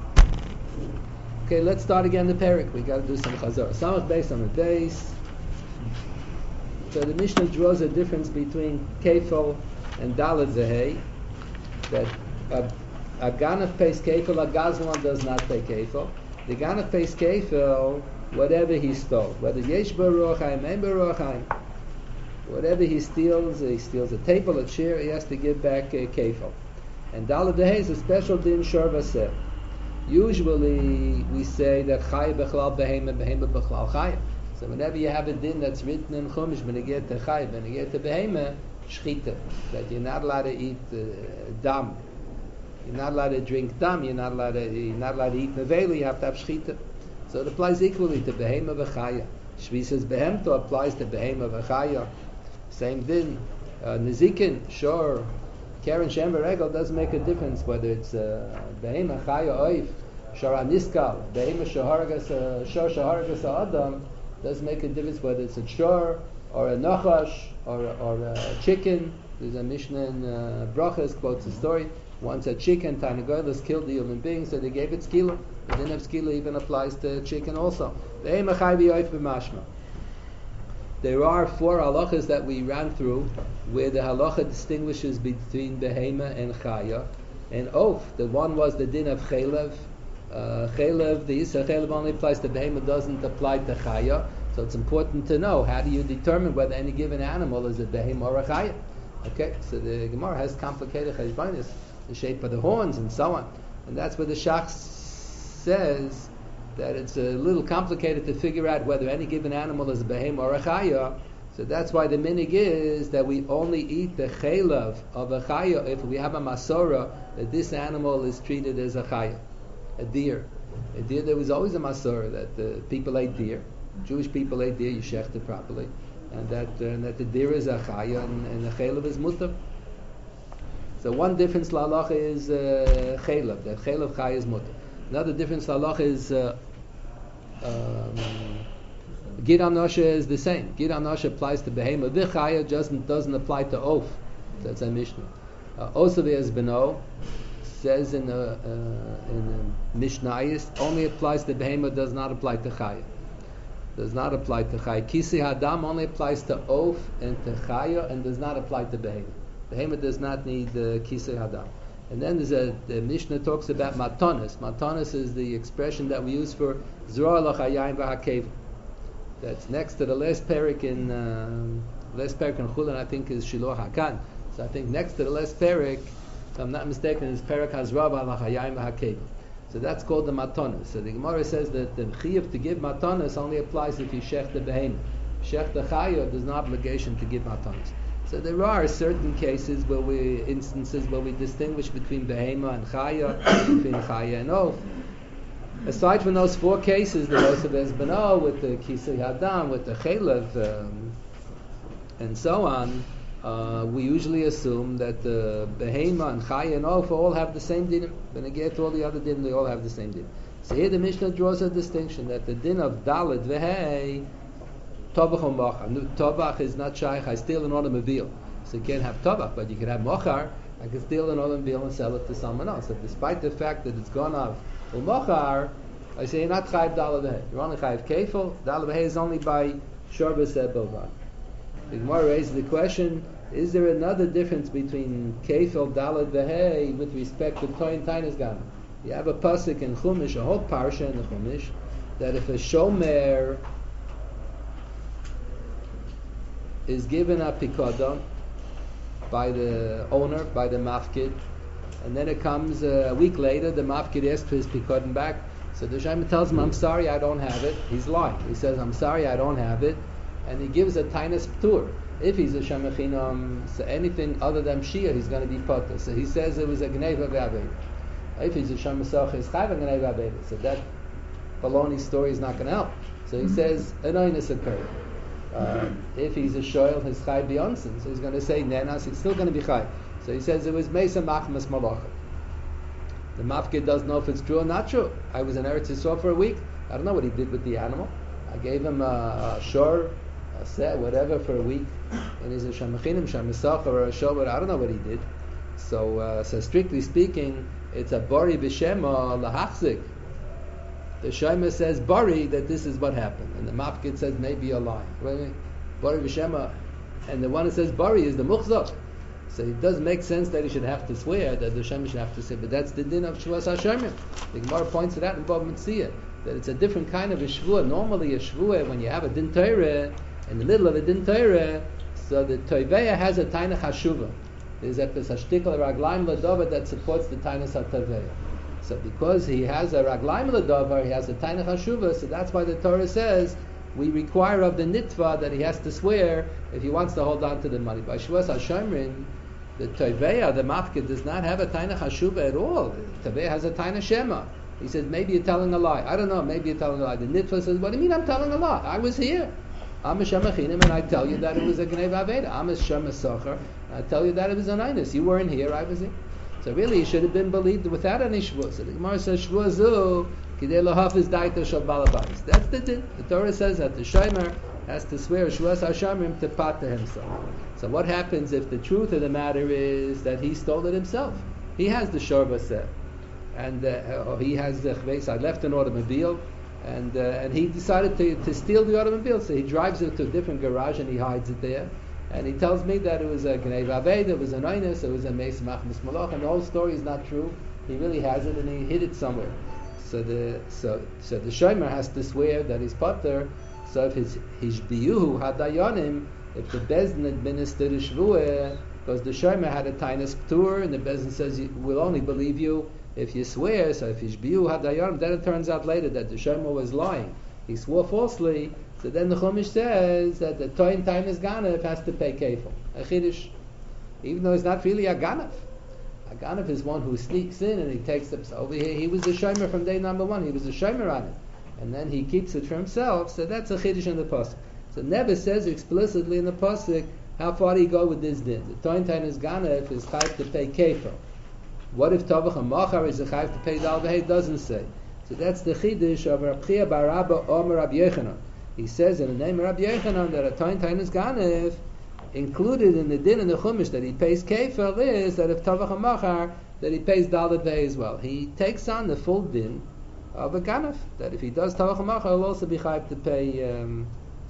Okay, let's start again the parak. We got to do some chazor. Samach based on the base. So the Mishnah draws a difference between kefil and daled zehei. That a, a ganef pays kefil, a gazlan does not pay kefil. The ganef pays kefil whatever he stole, whether yesh baruch haim, ein baruch haim. Whatever he steals, he steals a table, a chair, he has to give back a kefil. And daled zehei is a special din shor vaseh. Usually we say that Chaya Bechlal Behema Behema Bechlal Chaya. So whenever you have a din that's written in Chumash, when you get to Chaya, when you get to Behema, Shchita, that you're not allowed to eat uh, dam, you're not allowed to drink dam, you're not allowed to you're not allowed to eat nevela, you have to have Shchita. So it applies equally to Behema V'Chaya. Shvi says Behemto applies to Behema V'Chaya. Same din. Uh, Nezikin, sure. Karen Shem V'Regel doesn't make a difference whether it's Behema Chaya Oif, Shara Niskal, Behema Shaharagas, Shor Shaharagas Adam, doesn't make a difference whether it's a shor or a nachash or, or a chicken. There's a Mishnah in uh, Brachas quotes a story. Once a chicken, Tanagoylas killed the human being, so they gave it skila. The din of skila even applies to chicken also. Behema Chaya Oif B'Mashma. There are four halachas that we ran through where the halacha distinguishes between behema and chaya. And oaf, the one was the din of chelev. Uh, chelev, the Yisra chelev only applies to behema, doesn't apply to chaya. So it's important to know how do you determine whether any given animal is a behema or a chaya. Okay, so the Gemara has complicated cheshbonis, the shape of the horns and so on. And that's where the Shach says that it's a little complicated to figure out whether any given animal is a behem or a chaya. So that's why the minig is that we only eat the chelav of a chaya if we have a masora that this animal is treated as a chaya, a deer. A deer, there was always a masora that the people ate deer. Jewish people ate deer, you shecht it properly, and that uh, and that the deer is a chaya and, and the chelav is mutar. So one difference la halacha is uh, chelav, that chelav chaya is mutar. Another difference halacha is uh, um, Gid Anosha is the same. Gid Anosha applies to behema. V'chaya doesn't doesn't apply to oaf. That's a Mishnah. Uh, Osavi as beno says in the uh, in the Mishnayis only applies to behema, does not apply to chaya. Does not apply to chaya. Kisi hadam only applies to oaf and to chaya and does not apply to behema. Behema does not need uh, kisi hadam. And then there's a the Mishnah talks about matanis. Matanis is the expression that we use for zroa l'chayayim v'hakev. That's next to the last parak in um, last parak in Chulin, I think is Shiloh Hakan. So I think next to the last parak, if I'm not mistaken, is parak hazrava l'chayayim v'hakev. So that's called the matanis. So the Gemara says that the chiyuv to give matanis only applies if you shech the behem. Shech the chayah, there's no obligation to give matanis. So there are certain cases where we, instances where we distinguish between behema and chaya, between chaya and oaf. Aside from those four cases, the Yosef Ezbeno with the kisei hadam, with the chelev, um, and so on, uh, we usually assume that the behema and chaya and oaf all have the same din. When I get to all the other din, they all have the same din. So here the Mishnah draws a distinction that the din of dalet vehei Tovach or Macha. Tovach is not shaykh, I steal an automobile. so you can't have tovach, but you can have mochar. I can steal an olam veal and sell it to someone else. So despite the fact that it's gone off mochar, I say you're not chayiv dalad v'hei. You're only chayiv kefil. Dalad v'hei is only by shor b'seh bilvad. The Gemara raises the question: is there another difference between kefil dalad v'hei with respect to toin tainas gam? You have a pasuk in Chumash, a whole parsha in the Chumash, that if a shomer is given a pikodon by the owner, by the mafkid, and then it comes uh, a week later, the mafkid asks for his pikodon back. So the shomer tells him, "I'm sorry, I don't have it." He's lying. He says, "I'm sorry, I don't have it," and he gives a tainas ptur. If he's a shemachinam, so anything other than shia, he's going to be potter. So he says it was a gneva v'aved. If he's a shemachinam, he's chayv gneva v'aved. So that baloney story is not going to help. So he says an oinus occurred. Uh, if he's a shoyl, his chayv beyonsin. So he's going to say nenas. He's still going to be chayv. So he says it was mesa machmas malacha. The mafkid doesn't know if it's true or not true. I was in Eretz Yisrael for a week. I don't know what he did with the animal. I gave him a, a shor, a set, whatever, for a week. And he's a shamachinim, shamisach, or a shor, but I don't know what he did. So, uh, so strictly speaking, it's a bari b'shema lahachzik. The shema says bari, that this is what happened, and the mafkid says maybe a lie. Bari b'shema, and the one that says bari is the muchzak. So it does make sense that he should have to swear, that the shema should have to say, but that's the din of Shavuos HaShemim. The Gemara points it out in Bava Metzia, that it's a different kind of a shvuah. Normally a shvuah, when you have a din Torah, in the middle of a din Torah, so the Toiveya has a tainach hashuvah. There's a shtikal raglaim l'dover that supports the tainus ha'Toiveya. So because he has a raglaim l'dover, he has a tainach hashuvah, so that's why the Torah says, we require of the nitva that he has to swear if he wants to hold on to the money. By Shavuos HaShomrim, the Toiveya, the mafkid, does not have a tainach hashuvah at all. The Toiveya has a tainach shema. He says, maybe you're telling a lie. I don't know, maybe you're telling a lie. The nitva says, what do you mean I'm telling a lie? I was here. I'm a shemachinim, and I tell you that it was a gnei v'aveda. I'm a shemasocher, and I tell you that it was an einus. You weren't here, I was here. So really, he should have been believed without any shvuah. So the Gemara says, shvuah zu, kidei lahafiz daita shel balabais. That's the din. The Torah says that the shomer has to swear Shavuos HaShomrim to pata himself. So what happens if the truth of the matter is that he stole it himself? He has the shorba set, and uh, or he has the chveis. I left an automobile, and uh, and he decided to, to steal the automobile. So he drives it to a different garage and he hides it there. And he tells me that it was a gnei v'aved, it was an einus, it was a meis machmas malach, and the whole story is not true. He really has it, and he hid it somewhere. So the so so the shomer has to swear that he's potter. So if his his biyuhu hadayonim, if the bezdin administered a shvuah, because the shomer had a tainus ptur, and the bezdin says we'll only believe you if you swear. So if his biyuhu hadayonim, then it turns out later that the shomer was lying. He swore falsely. So then the Chumash says that the toin tainus ganef has to pay kefil, a chiddush, even though it's not really a ganef. A ganef is one who sneaks in and he takes it. So over here, he was a shomer from day number one. He was a shomer on it, and then he keeps it for himself. So that's a chiddush in the pasuk. So it never says explicitly in the pasuk how far do you go with this din. The toin tainus ganef is chayv to pay kefil. What if tovach and machar is a chayv to pay dal v'hei? Doesn't say. So that's the chiddush of Rab Chia bar Abba Omer Rab Yechanan. He says in the name of Rabbi Yechanan that a toin tainus ganef included in the din in the Chumash that he pays kefil is that if tavach hamachar that he pays dalad vei as well. He takes on the full din of a ganef, that if he does tavach hamachar he'll also be chayav to pay um,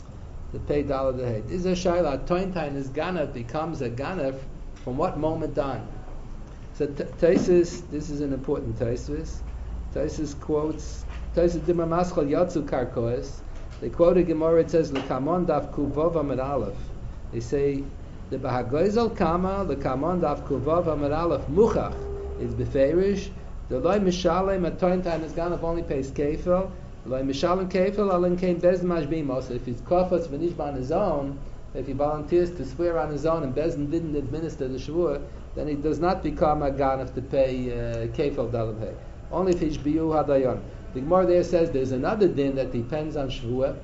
to pay dalad vei. This is a shayla. Toin tainus ganef becomes a ganef from what moment on? So Taisus, this is an important Taisus. Taisus quotes Taisus Dimar Maschal Yatzu Karkois. They quote a Gemara, it says, L'kamon daf kuvov amid aleph. They say, the Bahagoizel kama, the kamon daf kuvov amid aleph, muchach, is beferish, the loy mishalem, a toin tainus ganef only pays kefil, loy mishalem kefil, alin kein bezdin mashbim. Also, if he's kofetz v'nishba on his own, if he volunteers to swear on his own and bezdin didn't administer the shvuah, then he does not become a ganef to pay uh, kefil dalam hay. Only if he's biyu hadayon. The Gemara there says there's another din that depends on shvuah,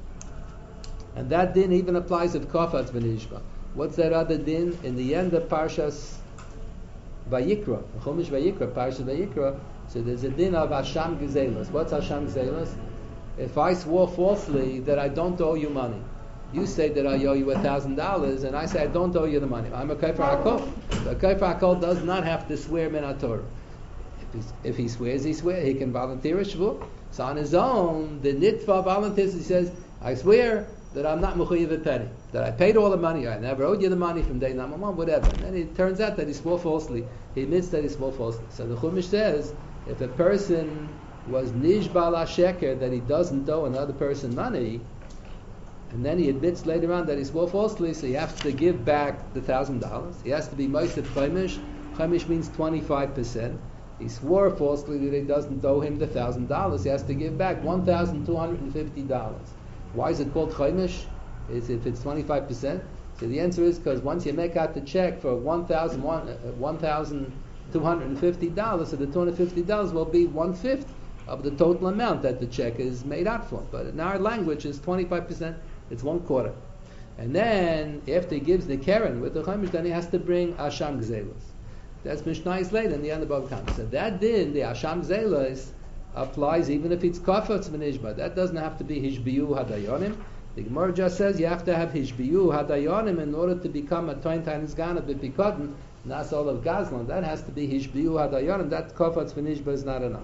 and that din even applies if kofatz v'nishba. What's that other din? In the end of Parshas Vayikra, Chumash Vayikra, Parshas Vayikra, so there's a din of Hasham Gezelos. What's Hasham Gezelos? If I swore falsely that I don't owe you money, You say that I owe you a thousand dollars, and I say I don't owe you the money. I'm a kaifer hakol. A kaifer hakol does not have to swear min haTorah. If, if he swears, he swears. He can volunteer a shvur. So on his own, the nitva volunteers. He says, I swear that I'm not mechuyev a penny. That I paid all the money. I never owed you the money from day number one, whatever. And then it turns out that he swore falsely. He admits that he swore falsely. So the Chumash says, if a person was nishbal sheker, that he doesn't owe another person money, and then he admits later on that he swore falsely, so he has to give back the thousand dollars. He has to be moisef chaimish. Chaimish means twenty-five percent. He swore falsely that he doesn't owe him the thousand dollars. He has to give back one thousand two hundred and fifty dollars. Why is it called chaimish? Is if it's twenty-five percent? So the answer is because once you make out the check for one thousand one thousand two hundred and fifty dollars, so the two hundred fifty dollars will be one fifth of the total amount that the check is made out for. But in our language, it's twenty-five percent. It's one quarter. And then, after he gives the Keren with the Chaimish, then he has to bring Asham Gzelos. That's Mishnah later in the end of Bava Kama. So that din, the Asham Gzelos, applies even if it's Kafetz V'nishba. That doesn't have to be Hishbiyu Hadayonim. The Gemara just says you have to have Hishbiyu Hadayonim in order to become a Toin Tainis Gana B'Pikotin, Nas all of Gazlan. That has to be Hishbiyu Hadayonim. That Kafetz V'nishba is not enough.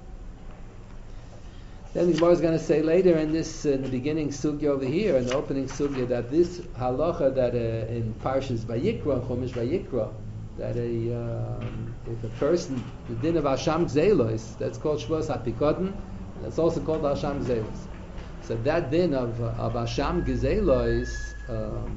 Then the Gemara is going to say later in this, uh, in the beginning sugya over here, in the opening sugya, that this halacha that uh, in Parshas Vayikra, Chumash Vayikra, that a um, if a person, the din of Asham Gzelos, that's called Shvos HaPikodin, that's also called Asham Gzelos. So that din of uh, of Asham Gzelos um,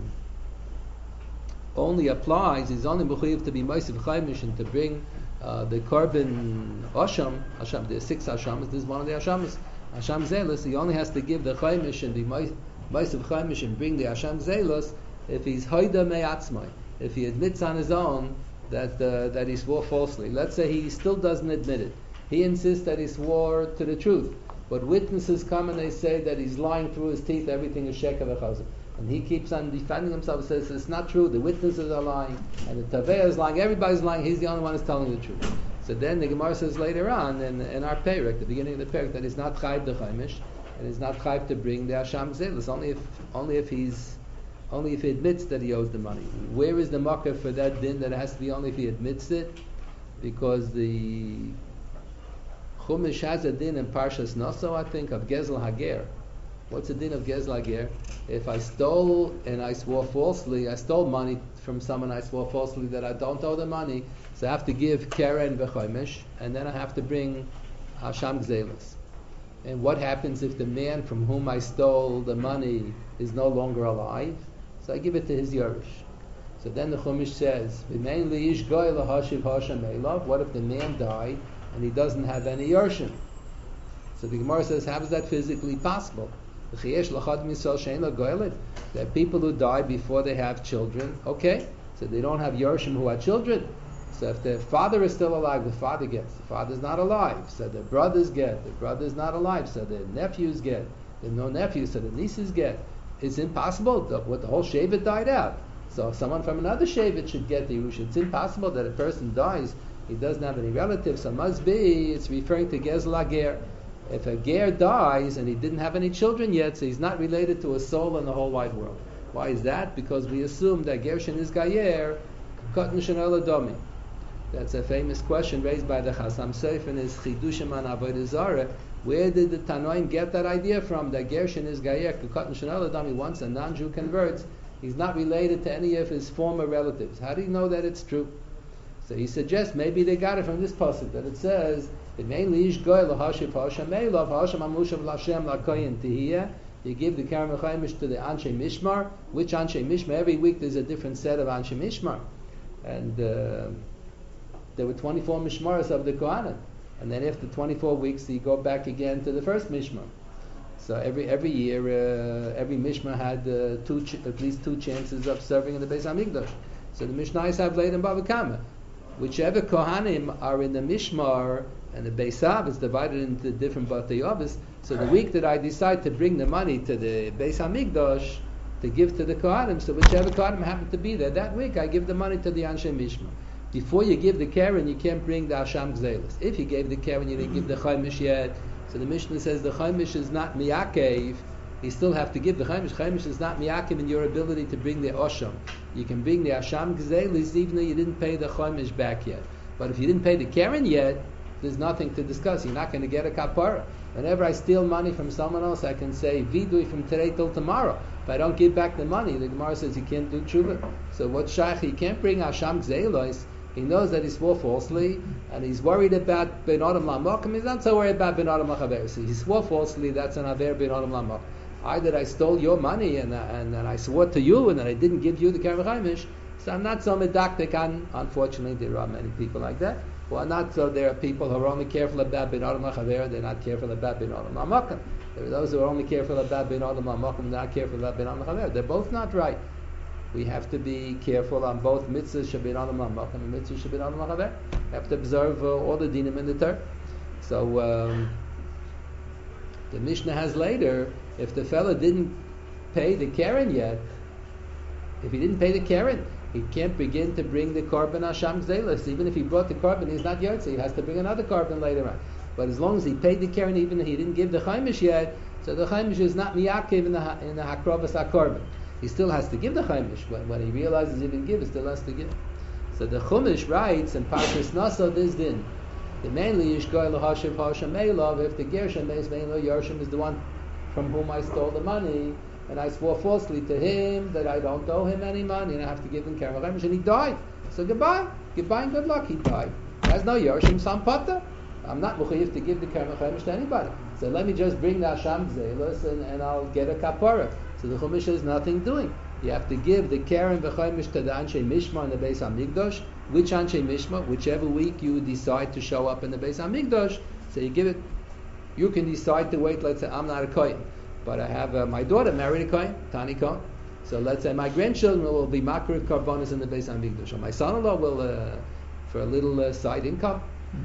only applies, is only mechuyev to be Mosif Chaimish and to bring uh, the korban Asham, Asham, there are six Ashamas, this is one of the Ashamas, Asham Zelos. He only has to give the Chaimish and the Mosif Chaimish and bring the Asham Zelos if he's Hoida Me'atzmai, if he admits on his own that uh, that he swore falsely. Let's say he still doesn't admit it. He insists that he swore to the truth, but witnesses come and they say that he's lying through his teeth, everything is sheker v'chazir. And he keeps on defending himself and says it's not true, the witnesses are lying, and the Taveh is lying, everybody's lying, he's the only one who's telling the truth. So then the Gemara says later on in, in our Perek, the beginning of the Perek, that he's not chayv the chaimish, and he's not chayv to bring the Asham Gzelos, only if only if he's only if he admits that he owes the money. Where is the marker for that din that it has to be only if he admits it? Because the Chumash has a din in Parshas Naso, I think, of Gezel Hager. What's the din of Gezel Hager? If I stole and I swore falsely, I stole money from someone, I swore falsely that I don't owe the money, so I have to give Keren v'choimish, and then I have to bring Hasham Gzelos. And what happens if the man from whom I stole the money is no longer alive? So I give it to his Yerush. So then the Chumash says, what if the man died and he doesn't have any Yershim? So the Gemara says, how is that physically possible? There are people who die before they have children. Okay, so they don't have Yershim who are children. So if the father is still alive, the father gets. The father's not alive, so the brothers get. The brother's not alive, so the nephews get. There's no nephews, so the nieces get. It's impossible. The, what the whole Shevet died out. So someone from another Shevet should get the Yerusha. It's impossible that a person dies, he doesn't have any relatives, so must be, it's referring to Gezel Hager. If a ger dies and he didn't have any children yet, so he's not related to a soul in the whole wide world. Why is that? Because we assume that Gershin is Gayer, Katan Shenel Adomi. That's a famous question raised by the Chasam Sofer in his Chidushim on Avodah Zarah. Where did the Tanoim get that idea from? That Gershin is Gayer, Katan Shenel Adomi. Once a non-Jew converts, he's not related to any of his former relatives. How do you know that it's true? So he suggests maybe they got it from this pasuk that it says, you give the Keren v'choimish to the Anshe Mishmar. Which Anshe Mishmar? Every week there's a different set of Anshe Mishmar. And uh, there were twenty-four Mishmaras of the Kohanim. And then after twenty-four weeks, you go back again to the first Mishmar. So every every year, uh, every Mishmar had uh, two ch- at least two chances of serving in the Beis HaMikdash. So the Mishnayos have laid in Bava Kama. Whichever Kohanim are in the Mishmar, and the Beis Av is divided into different Batei Avos. So the week that I decide to bring the money to the Beis HaMikdash to give to the Kohanim, so whichever Kohanim happen to be there that week, I give the money to the Anshe Mishmar. Before you give the Keren, you can't bring the Asham Gzelos. If you gave the Keren, you didn't give the Chaimish yet. So the Mishnah says the Chaimish is not miyakev you still have to give the chaimish. Chaimish is not miyakim in your ability to bring the osham. You can bring the asham gzelis even though you didn't pay the chaimish back yet. But if you didn't pay the keren yet, there's nothing to discuss. You're not going to get a kapara. Whenever I steal money from someone else, I can say vidui from today till tomorrow. If I don't give back the money, the Gemara says you can't do tshuva. So what shaykh? He can't bring asham gzelos. He knows that he swore falsely, and he's worried about ben adam lamokim. He's not so worried about ben adam lachaver. So he swore falsely. That's an aver ben adam lamok. Either I stole your money and, and and I swore to you, and then I didn't give you the keren v'chaimish. So I'm not so medaktik on. Unfortunately, there are many people like that. Well, not so. There are people who are only careful about ben adam lachaver. They're not careful about ben adam lamokim. There are those who are only careful about ben adam lamokim. They're not careful about ben adam lachaver. They're both not right. We have to be careful on both mitzvahs shabin adam lamokim and mitzvahs shabin adam lachaver. We have to observe uh, all the dinim in the Torah. So um, the Mishnah has later, if the fellow didn't pay the keren yet, if he didn't pay the keren, he can't begin to bring the korban asham gzelos. Even if he brought the korban, he's not yotze. He has to bring another korban later on. But as long as he paid the keren, even if he didn't give the chaimish yet, so the chaimish is not miyakiv in the in the hakrovas hakorban. He still has to give the chaimish. When, when he realizes he didn't give, he still has to give. So the Chumash writes in Parshas Naso this din. The mainly Yishgoy Lahashiv Hashem Eilov, if the Gershom Meis Meilo Yershom is the one from whom I stole the money, and I swore falsely to him that I don't owe him any money, and I have to give him keren v'chaimish, and he died. So goodbye, goodbye and good luck. He died. There's no Yershom Sampata. I'm not mechuyev to give the keren v'chaimish to anybody. So let me just bring the Asham Gzelos and, and I'll get a kapara. So the Chumash has nothing doing. You have to give the keren v'chaimish to the Anshe Mishma in the Beis HaMikdash. Which Anshe Mishma? Whichever week you decide to show up in the Beis HaMikdash, so you give it. You can decide to wait. Let's say I'm not a kohen, but I have uh, my daughter married a kohen, Tani Kohen. So let's say my grandchildren will be makriv karbonos in the Beis HaMikdash, or my son-in-law will uh, for a little uh, side income.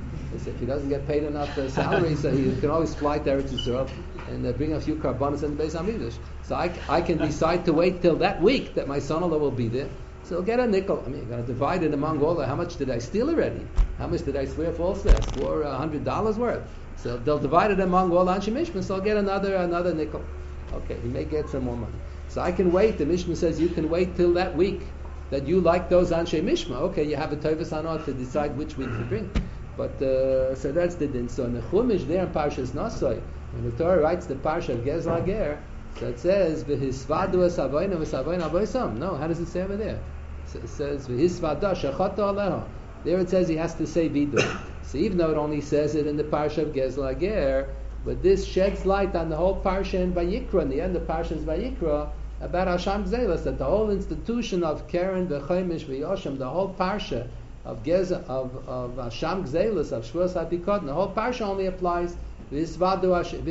If he doesn't get paid enough uh, salary, so he can always fly to Eretz Yisrael and uh, bring a few karbanos in the Beis HaMikdash. So I, I can decide to wait till that week that my son-in-law will be there. So he'll get a nickel. I mean, you're going to divide it among all. The, how much did I steal already? How much did I swear falsely? I swore a hundred dollars worth. So they'll divide it among all Anshe Mishma. So I'll get another another nickel. Okay, he may get some more money. So I can wait. The Mishma says you can wait till that week that you like those Anshe Mishma. Okay, you have a Tovas Hanot to decide which week to bring. But uh, so that's the din. So in the Chumash there in Parshas Nasoi, when the Torah writes the Parsha of Gezla Ger, so it says v'hisvadu esavoyna v'savoyna avoysam. No, how does it say over there? So it says v'hisvada shechata aleha. There it says he has to say vidu. So even though it only says it in the Parsha of Gezla Ger, but this sheds light on the whole Parsha in Vayikra, in the end of Parsha's Vayikra, about Asham Gzelos, that the whole institution of Keren v'chaimish v'yosham, the whole Parsha of Geza, of of Asham Gzelos, of Shvuas HaPikot, the whole Parsha only applies Visvada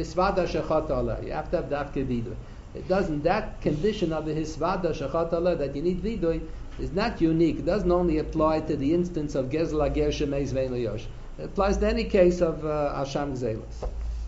Shechat Allah. You have to have Dafke Vidui. It doesn't, that condition of the Hisvada Shechat Allah that you need Vidui is not unique. It doesn't only apply to the instance of Gezla Ger Shemeiz Vein Yosh. It applies to any case of uh, Asham Gzelos.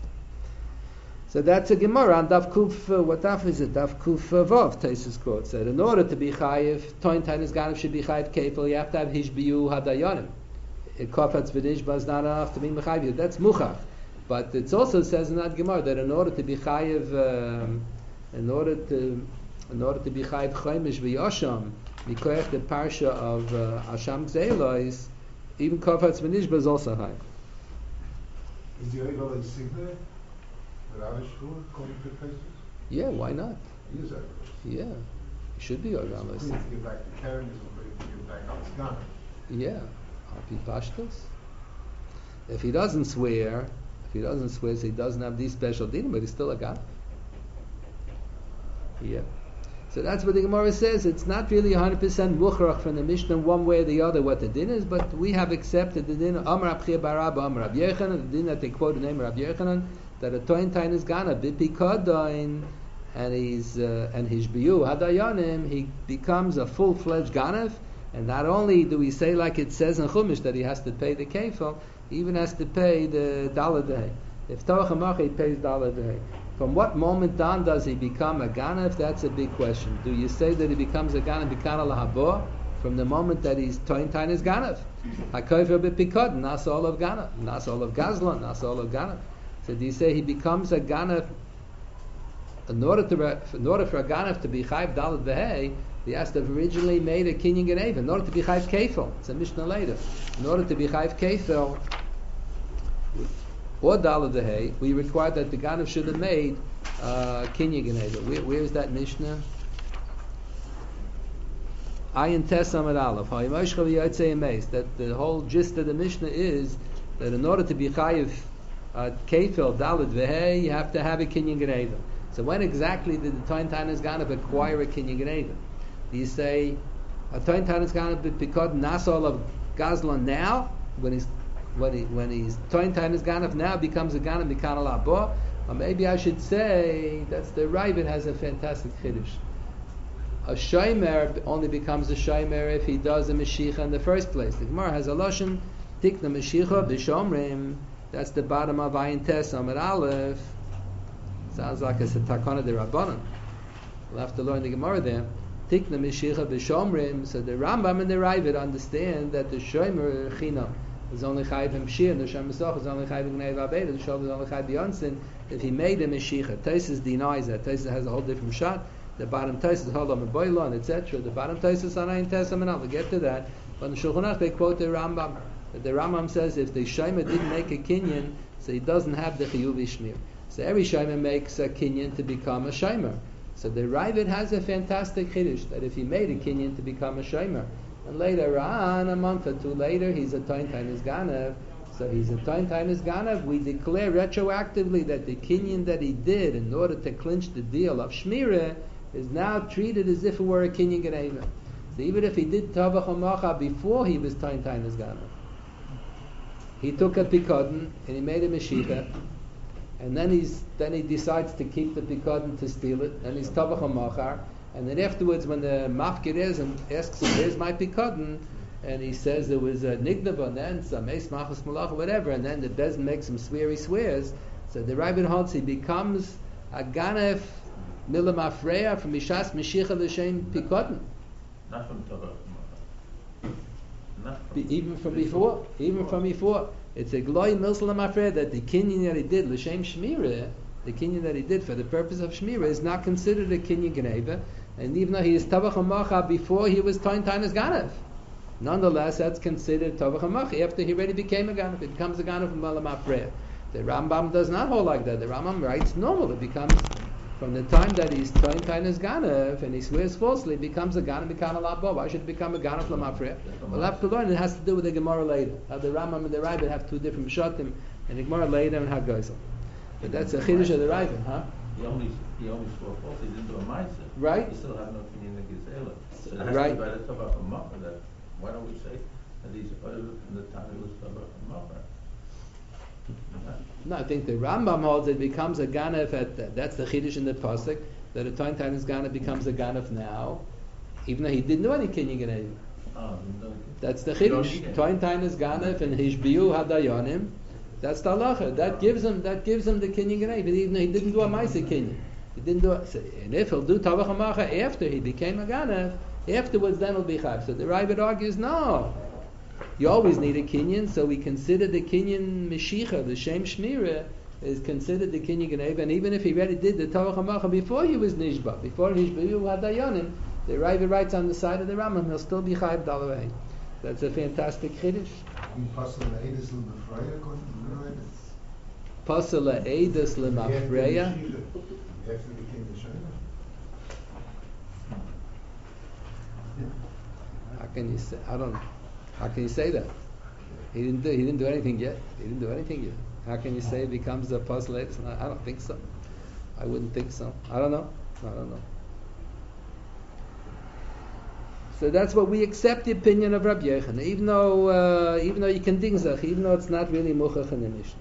So that's a Gemara on Daf Kuf, uh, what Daf is it? Daf Kuf uh, Vav, Taisus quote said, in order to be Chayiv, Toin Tainis Ganav should be Chayiv Kefil, you have to have Hishbiyu Hadayonim. Kofetz V'Dishba is not enough to be Mechayiv. That's Muchach. But it also says in that Gemara that in order to be Chayiv, um, in order to in order to be Chayiv Chaimish V'Yosham, Mikoyach the Parsha of uh, Asham Gzelos, even Kofetz V'Dishba is also Chayiv. Is the Oivel a Signa? Without a shul, according to the cases? Yeah, why not? He is that. Yeah, it should be Oivel. Please give back the Karen, is give back Altzgana. Yeah, Api Pashtos. If he doesn't swear, if he doesn't swear, so he doesn't have these special dinim, but he's still a guy. Yeah. So that's what the Gemara says. It's not really one hundred percent mukhrach from the Mishnah one way or the other what the din is, but we have accepted the din of Amar Abchir Barab, Amar Rab Yechanan, the din that they quote the name of Rab Yechanan, that a toin tain is gana bipikodain, and he's uh, and his biyu hadayanim, he becomes a full-fledged ganav, and not only do we say like it says in Chumash that he has to pay the kefil, he even has to pay the dalad. If Torah Chamach, he pays dalad. From what moment on does he become a ganav? That's a big question. Do you say that he becomes a ganav bikana lahabor? From the moment that he's toin tain is ganav. Hakoifer bipikod, nas all of ganav, nas all of gazlan, nas all of ganav. So do you say he becomes a ganav in order to in order for a ganav to be chayv dalad v'hei, he has to have originally made a kinyan geneva. In order to be chayv kefil, it's a mishnah later. In order to be chayv kefil or dalad v'hei, we require that the ganav should have made uh, kinyan geneva. Where, where is that mishnah? Ayin Tesam at Aleph. That the whole gist of the Mishnah is that in order to be chayiv uh, kefil dalad v'hei, you have to have a kinyan geneva. So when exactly did the Toin Tainus Ganav acquire a kinyan geneva? Do you say a Toin Tainus Ganav pikod nasol of Gazlan now, when he's when he when he's Toin Tainus Ganav now becomes a Ganav mikan al abo? Or maybe I should say that's the Ravid has a fantastic chiddush. A shomer only becomes a shomer if he does a meshicha in the first place. The Gemara has a lashon tikna meshicha b'shomrim. That's the bottom of Ayin Tes Amud Aleph. Sounds like it's a takana de Rabbanan. We'll have to learn the Gemara there. Tikna meshicha b'shomrim. So the Rambam and the Ravid understand that the shomer chinam is only chayiv himshir, and the Shem Mesach is only chayiv gnei v'abed, the Shem is only chayiv b'yonsin if he made a meshicha. Taisus denies that. Taisus has a whole different shot. The bottom Taisus hold on a boilon, et cetera. The bottom Taisus on Ayin Tes Amud Aleph. We'll get to that. But in the Shulchan Aruch they quote the Rambam. The Rambam says if the Shomer didn't make a kinyan, so he doesn't have the chiyuv ishmir. So every Shomer makes a kinyan to become a Shomer. So the Ravid has a fantastic chiddush that if he made a kinyan to become a Shomer, and later on, a month or two later, he's a Toin Tainus Ganav. So he's a Toin Tainus Ganav. We declare retroactively that the kinyan that he did in order to clinch the deal of Shmirah is now treated as if it were a kinyan geneva. So even if he did Tavach HaMacha before he was Toin Tainus Ganav, he took a Pikadon and he made a Meshicha, and then he's then he decides to keep the Pikadon to steal it, and he's Tavach HaMachar, and then afterwards when the Mafkir is and asks him, where's my Pikadon? And he says there was a Nignav and then some Eis Machas Malach or whatever, and then the Bezin makes him swear he swears. So the Rabbin holds he becomes a Ganav Milam Afreya from Mishas Meshicha L'Shem Pikadon. Not from Tavach HaMachar. Be, even from before, before, even from before, it's a gloy milsalam afred that the kinyan that he did l'shem shmira, the kinyan that he did for the purpose of shmira is not considered a kinyan geneva, and even though he is tavach hamacha before he was Toin Tainus Ganav, nonetheless that's considered tavach hamacha after he already became a Ganav. It becomes a Ganav from malam afred. The Rambam does not hold like that. The Rambam writes normal. It becomes from the time that he's Toin Tainus Ganav and he swears falsely, it becomes a Ganav Mikan Al Abo. Why should it become a Ganav Lamafreya? We'll have to learn. It has to do with the Gemara later. How the Rambam and the Ravid have two different Pshatim, and the Gemara later and Haggaisel. But that's a Chiddush of the Ravid, huh? He only he only swore false. He didn't do a Ma'aser. Right. He still have no opinion against Ela. So it has Right. to be by the Tavach HaMachar. That why don't we say that he's oil from the time he was Tavach HaMachar? No, I think the Rambam holds it becomes a Ganav at that's the Chiddush in the Pasuk, that a Toin Tainus Ganav becomes a Ganav now, even though he didn't do any kinyan geneva. Oh, no. That's the Chiddush. Toin Tainus Ganav and Hishbiyu Hadayonim. That's the halacha. That gives him that gives him the kinyan geneva, even though he didn't do a Ma'aser kinyan. He didn't do it. So, and if he'll do Tavach HaMachar after he became a Ganav, afterwards then he'll be Chav. So the Ravid argues, no. You always need a kinyan, so we consider the kinyan Meshicha, the Shem Shmira, is considered the kinyan geneva, and even if he already did the Tavach HaMachar before he was Nishba, before Hishbiyu Hadayonim, the Ravid writes on the side of the Rambam, he'll still be Chayiv Dalavei. That's a fantastic Chiddush. Pasal Eidus L'Mafreya, according to the Ravid. Pasal Eidus L'Mafreya. After he became the Shomer. How can you say? I don't. How can you say that? He didn't do. He didn't do anything yet. He didn't do anything yet. How can you say it becomes a Pasal Eidus? I don't think so. I wouldn't think so. I don't know. I don't know. So that's what we accept the opinion of Rabbi Yochanan, even though uh, even though you can dingzach, even though it's not really muchach in the Mishnah.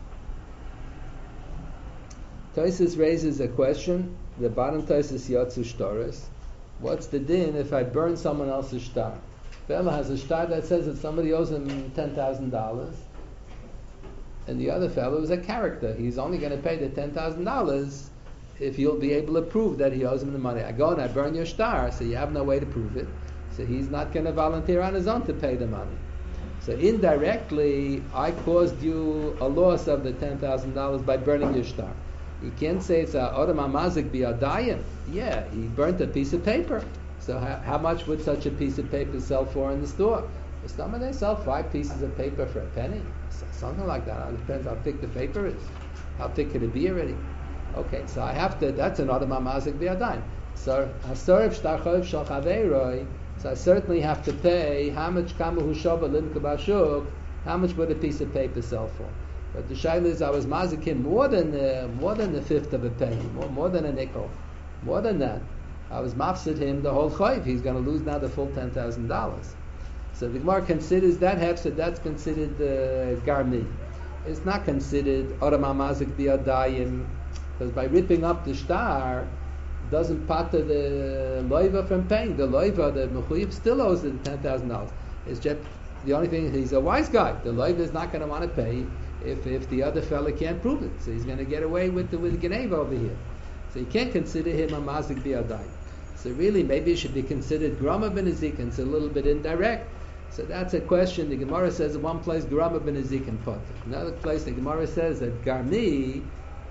Tosfos raises a question. The bottom Tosfos Yatzu Shtaros. What's the din if I burn someone else's shtar? Fella has a shtar that says that somebody owes him ten thousand dollars, and the other fellow is a character. He's only going to pay the ten thousand dollars if you'll be able to prove that he owes him the money. I go and I burn your shtar, so you have no way to prove it. So he's not going to volunteer on his own to pay the money. So indirectly, I caused you a loss of the ten thousand dollars by burning your shtar. You can't say it's a Odom HaMazik B'Yadayim. Yeah, he burnt a piece of paper. So how, how much would such a piece of paper sell for in the store? Some of they sell five pieces of paper for a penny. Something like that. It depends how thick the paper is. How thick could it be already? Okay, so I have to, that's an Odom HaMazik B'Yadayim. So, Hasorif Shtarchov Shal Chaveiroi, so I certainly have to pay how much Kamu Hushoba Limka Bashuk, how much would a piece of paper sell for? But the shaila is I was mazikim more than uh, more than the fifth of a penny, more, more than a nickel, more than that. I was mafsid him the whole chayv. He's going to lose now the full ten thousand dollars. So the Gemara considers that hefsed. That's considered uh, garmi. It's not considered Odom HaMazik B'Yadayim because by ripping up the star doesn't pater the loiva from paying. The loiva, the mechuyev, still owes the ten thousand dollars. It's just the only thing. He's a wise guy. The loiva is not going to want to pay if if the other fella can't prove it. So he's going to get away with the with Geneva over here. So you can't consider him a mazik b'yadayim. So really, maybe it should be considered grama ben ezikin. It's a little bit indirect. So that's a question. The Gemara says in one place grama ben ezikin potter. Another place the Gemara says that garmi,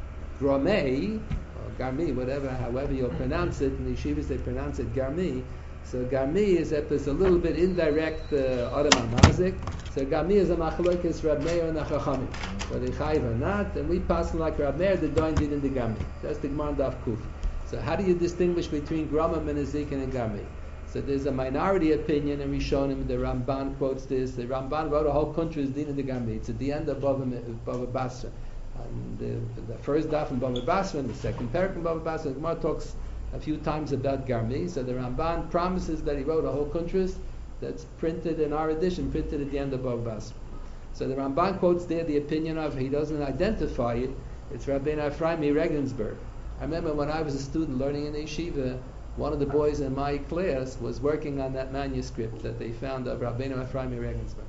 gromei, or garmi, whatever, however you'll pronounce it. In the yeshivas they pronounce it garmi. So garmi is that there's a little bit indirect Odom HaMazik. So garmi is a machlokes Rab Meir and the Chachamim. Whether they chayiv or not, and we pass like Rab Meir, the doin did in the garmi. That's the Gemara Daf Kuf. So how do you distinguish between grama ben ezikin and garmi? So there's a minority opinion, and Rishonim, the Ramban quotes this. The Ramban wrote a whole country's din in the garmi. It's at the end of Bava Basra. And the, the first daf in Bava Basra and the second parak in Bava Basra, the Gemara talks a few times about garmi. So the Ramban promises that he wrote a whole kuntras that's printed in our edition, printed at the end of Bava Basra. So the Ramban quotes there the opinion of, he doesn't identify it, it's Rabbeinu Ephraim Regensburg. I remember when I was a student learning in the yeshiva, one of the boys in my class was working on that manuscript that they found of Rabbeinu Ephraim Regensburg.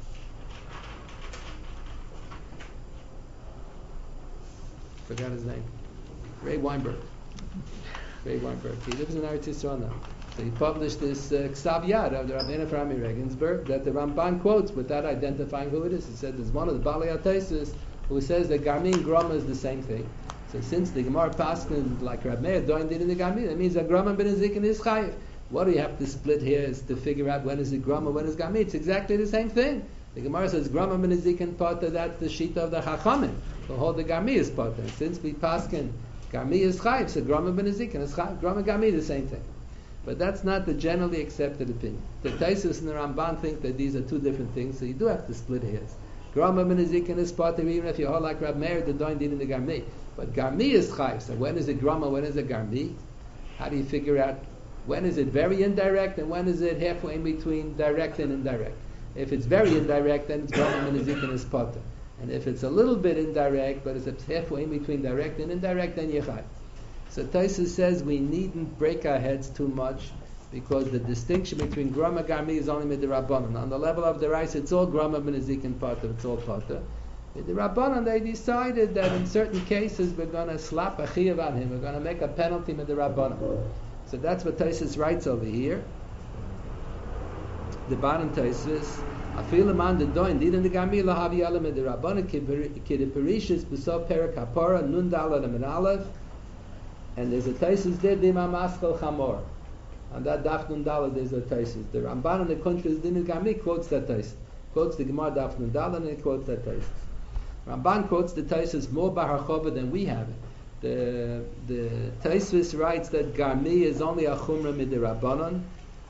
Forgot his name. Ray Weinberg. Ray Weinberg. He lives in Eretz Yisrael now. So he published this uh, Ksav Yad of the Rabbeinu Ephraim Regensburg that the Ramban quotes without identifying who it is. He said there's one of the Balei HaTaisus who says that garmi and grama is the same thing. So since the Gemara Paskin, like Rab Meir, doing did in the garmi, that means that grama ben ezikin is chayiv. What do you have to split here is to figure out when is it grama, when is garmi. It's exactly the same thing. The Gemara says grama ben ezikin potter, that's the sheet of the Chachamim. So hold the garmi is potter. Since we Paskin, garmi is chayiv, so grama ben ezikin is chayiv. Grama garmi the same thing. But that's not the generally accepted opinion. The Taisus and the Ramban think that these are two different things, so you do have to split hairs. Grama ben ezikin is potter, even if you hold like Rab Meir, the doin did in the garmi. But garmi is chayiv. So when is it grama? When is it garmi? How do you figure out when is it very indirect and when is it halfway in between direct and indirect? If it's very indirect, then it's grama ben ezikin is potter. And if it's a little bit indirect, but it's halfway in between direct and indirect, then you're chayiv. So Taisus says we needn't break our heads too much because the distinction between grama garmi is only midrabanan. On the level of the rice, it's all grama ben ezikin potter. It's all potter. With the Rabbanan, they decided that in certain cases we're going to slap a chiyuv on him. We're going to make a penalty with the Rabbanan. So that's what Taisus writes over here. The Baran Taisus, Afilu man the doin did in the garmi lahavi alam the Rabbanan kidiperishis b'sov perak hapara nun dalad and aleph. And there's a Taisus there dima maskal chamor. On that daf nun dalad there's a Taisus. The Ramban in the country is din in the garmi quotes that Taisus. Quotes the Gemara daf nun dalad and it quotes that Taisus. Ramban quotes the Taisus more Bahachova than we have it. The the Taisus writes that garmi is only a chumrah midirabbanon,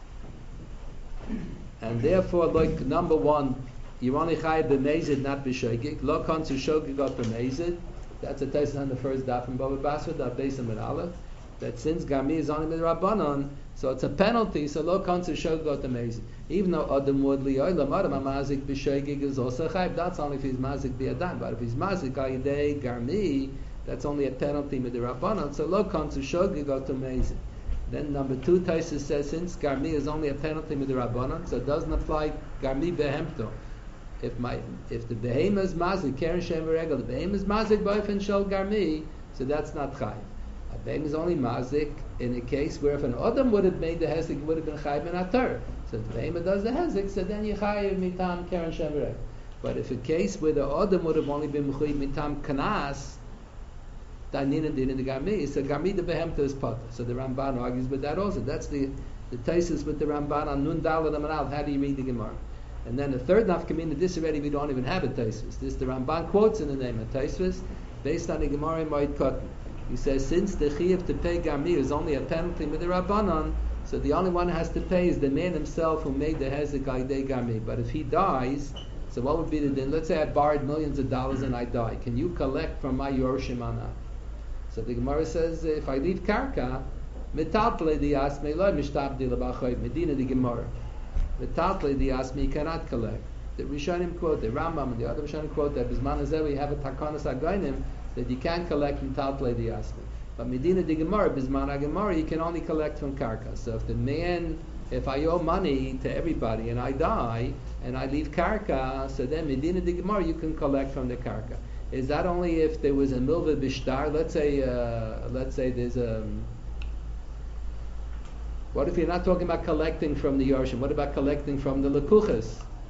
and therefore, like number one, you only chayav b'meizid, not b'shogig. Lo konsu shogig got b'meizid. That's a Taisus on the first daf in Bava Basra, daf Beis Amid Aleph. That since garmi is only midirabbanon, so it's a penalty. So lo konsu shogig got b'meizid. Even though Adam would liyoylam Adam mazik b'shogig is also chayiv. That's only if he's mazik b'yadan. But if he's mazik al yidei garmi, that's only a penalty midirabbanon. So lo konsu shogig got b'meizid. Then number two, Taisus says since garmi is only a penalty midirabbanon, so it doesn't apply garmi behemto. If my if the behemoth is mazik keren shem v'regel, the behemoth is mazik b'ofen shel garmi, so that's not chayiv. A behemoth is only mazik in a case where if an adam would have made the hezek, it would have been chayiv in atar. So if the behemoth does the hezek, so then you chayiv mitam keren shem v'regel. But if a case where the adam would have only been mechuyev mitam kanas, Dainin din the Garmi. So Garmi the Behemta is Potter. So the Ramban argues with that also. That's the the thesis with the Ramban on Nun Dalad Amanal. How do you read the Gemara? And then the third nafkamina, this already we don't even have a thesis. This the Ramban quotes in the name of thesis based on the Gemara in Moed Katan. He says since the chiyuv to pay Garmi is only a penalty with the Rabbanon, so the only one who has to pay is the man himself who made the hezek aidei Garmi. But if he dies, so what would be the din? Let's say I borrowed millions of dollars and I die. Can you collect from my yorshim or not? So the Gemara says if I leave karka, metaltle di asmei lo mishtabdi lebachayv medina the Gemara. Metaltle di asmei cannot collect. The Rishonim quote, the Rambam and the other Rishonim quote that bisman hazeh we have a takanas againim that you can't collect from metaltle di asmei. But medina the Gemara bisman haGemara you can only collect from karka. So if the man, if I owe money to everybody and I die and I leave karka, so then medina the Gemara you can collect from the karka. Is that only if there was a milva bishtar? Let's say, uh, let's say there's a. What if you're not talking about collecting from the Yarshim? What about collecting from the Lekuchas?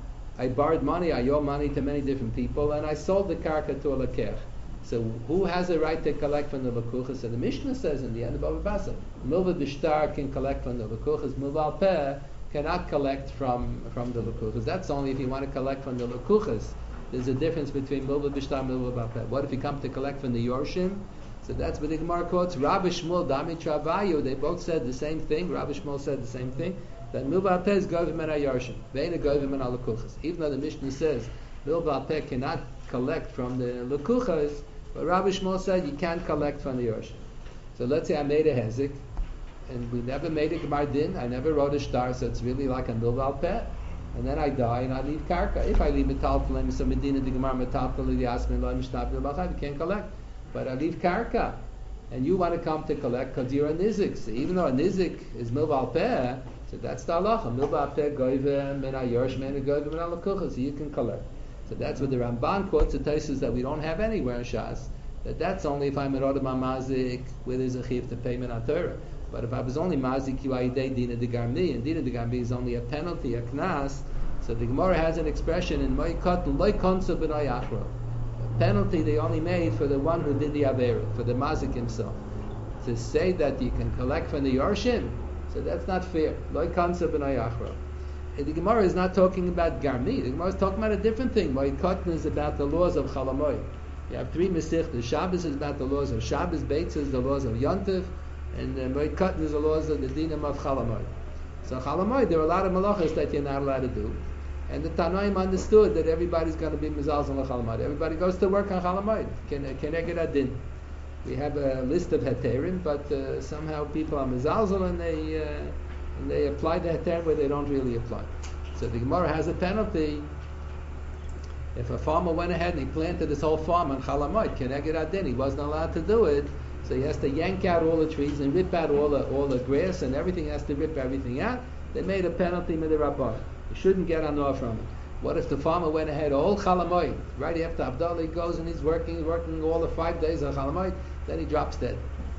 I borrowed money, I owe money to many different people, and I sold the karka to a Lekech. So who has a right to collect from the Lekuchas? So the Mishnah says in the end of Bava Basra, milva bishtar can collect from the Lekuchas, milva al peh cannot collect from, from the Lekuchas. That's only if you want to collect from the Lekuchas. There's a difference between milva bishtar and milva bapeh. What if you come to collect from the Yorshim? So that's what the Gemara quotes. Rabbi Shmuel, Dami Travayu, they both said the same thing. Rabbi Shmuel said the same thing. That milva bapeh is govim and Yorshim. Ve'ena govim and Lekuchas. Even though the Mishnah says milva bapeh cannot collect from the Lekuchas, but Rabbi Shmuel said you can't collect from the Yorshim. So let's say I made a hezek, and we never made a Gemar din. I never wrote a shtar, so it's really like a milva bapeh. And then I die and I leave karka. If I leave metaltal, so medina the gemara metaltal the asmin lo mishnab you can't collect. But I leave karka, and you want to come to collect because you're a nizik. So even though a nizik is milva peh, so that's the halacha. Milva peh goyvem men ayorsh men goyvem men alakucha. So you can collect. So that's what the Ramban quotes. The thesis that we don't have anywhere in Shas. That that's only if I'm a rodem mazik where there's a chiv to payment on Torah. But if I was only mazik yuayidei dina de garmi, and dina de garmi is only a penalty, a knas, so the Gemara has an expression in Moikot loy konsa b'nai achro. A penalty they only made for the one who did the avera, for the mazik himself. To say that you can collect from the Yorshim, so that's not fair. Loy konsa b'nai achro. And the Gemara is not talking about garmi. The Gemara is talking about a different thing. Moikot is about the laws of chalamoy. You have three mesechtas. Shabbos is about the laws of Shabbos. Beitz is the laws of Yontif. And uh, Moed Katan is the laws of the dinam of Chalamoid. So Chalamoid, there are a lot of malachas that you're not allowed to do. And the Tanaim understood that everybody's going to be mizalz on Chalamoid. Everybody goes to work on Chalamoid. Keneged adin. We have a list of heterim, but uh, somehow people are mizalz and they uh, and they apply the heter where they don't really apply. So the Gemara has a penalty. If a farmer went ahead and he planted his whole farm on Chalamoid, Keneged adin, he wasn't allowed to do it. So he has to yank out all the trees and rip out all the all the grass and everything. Has to rip everything out. They made a penalty with the rabban. You shouldn't get anor from it. What if the farmer went ahead all chalamoid right after Abdullah goes and he's working working all the five days on chalamoid, then he drops dead.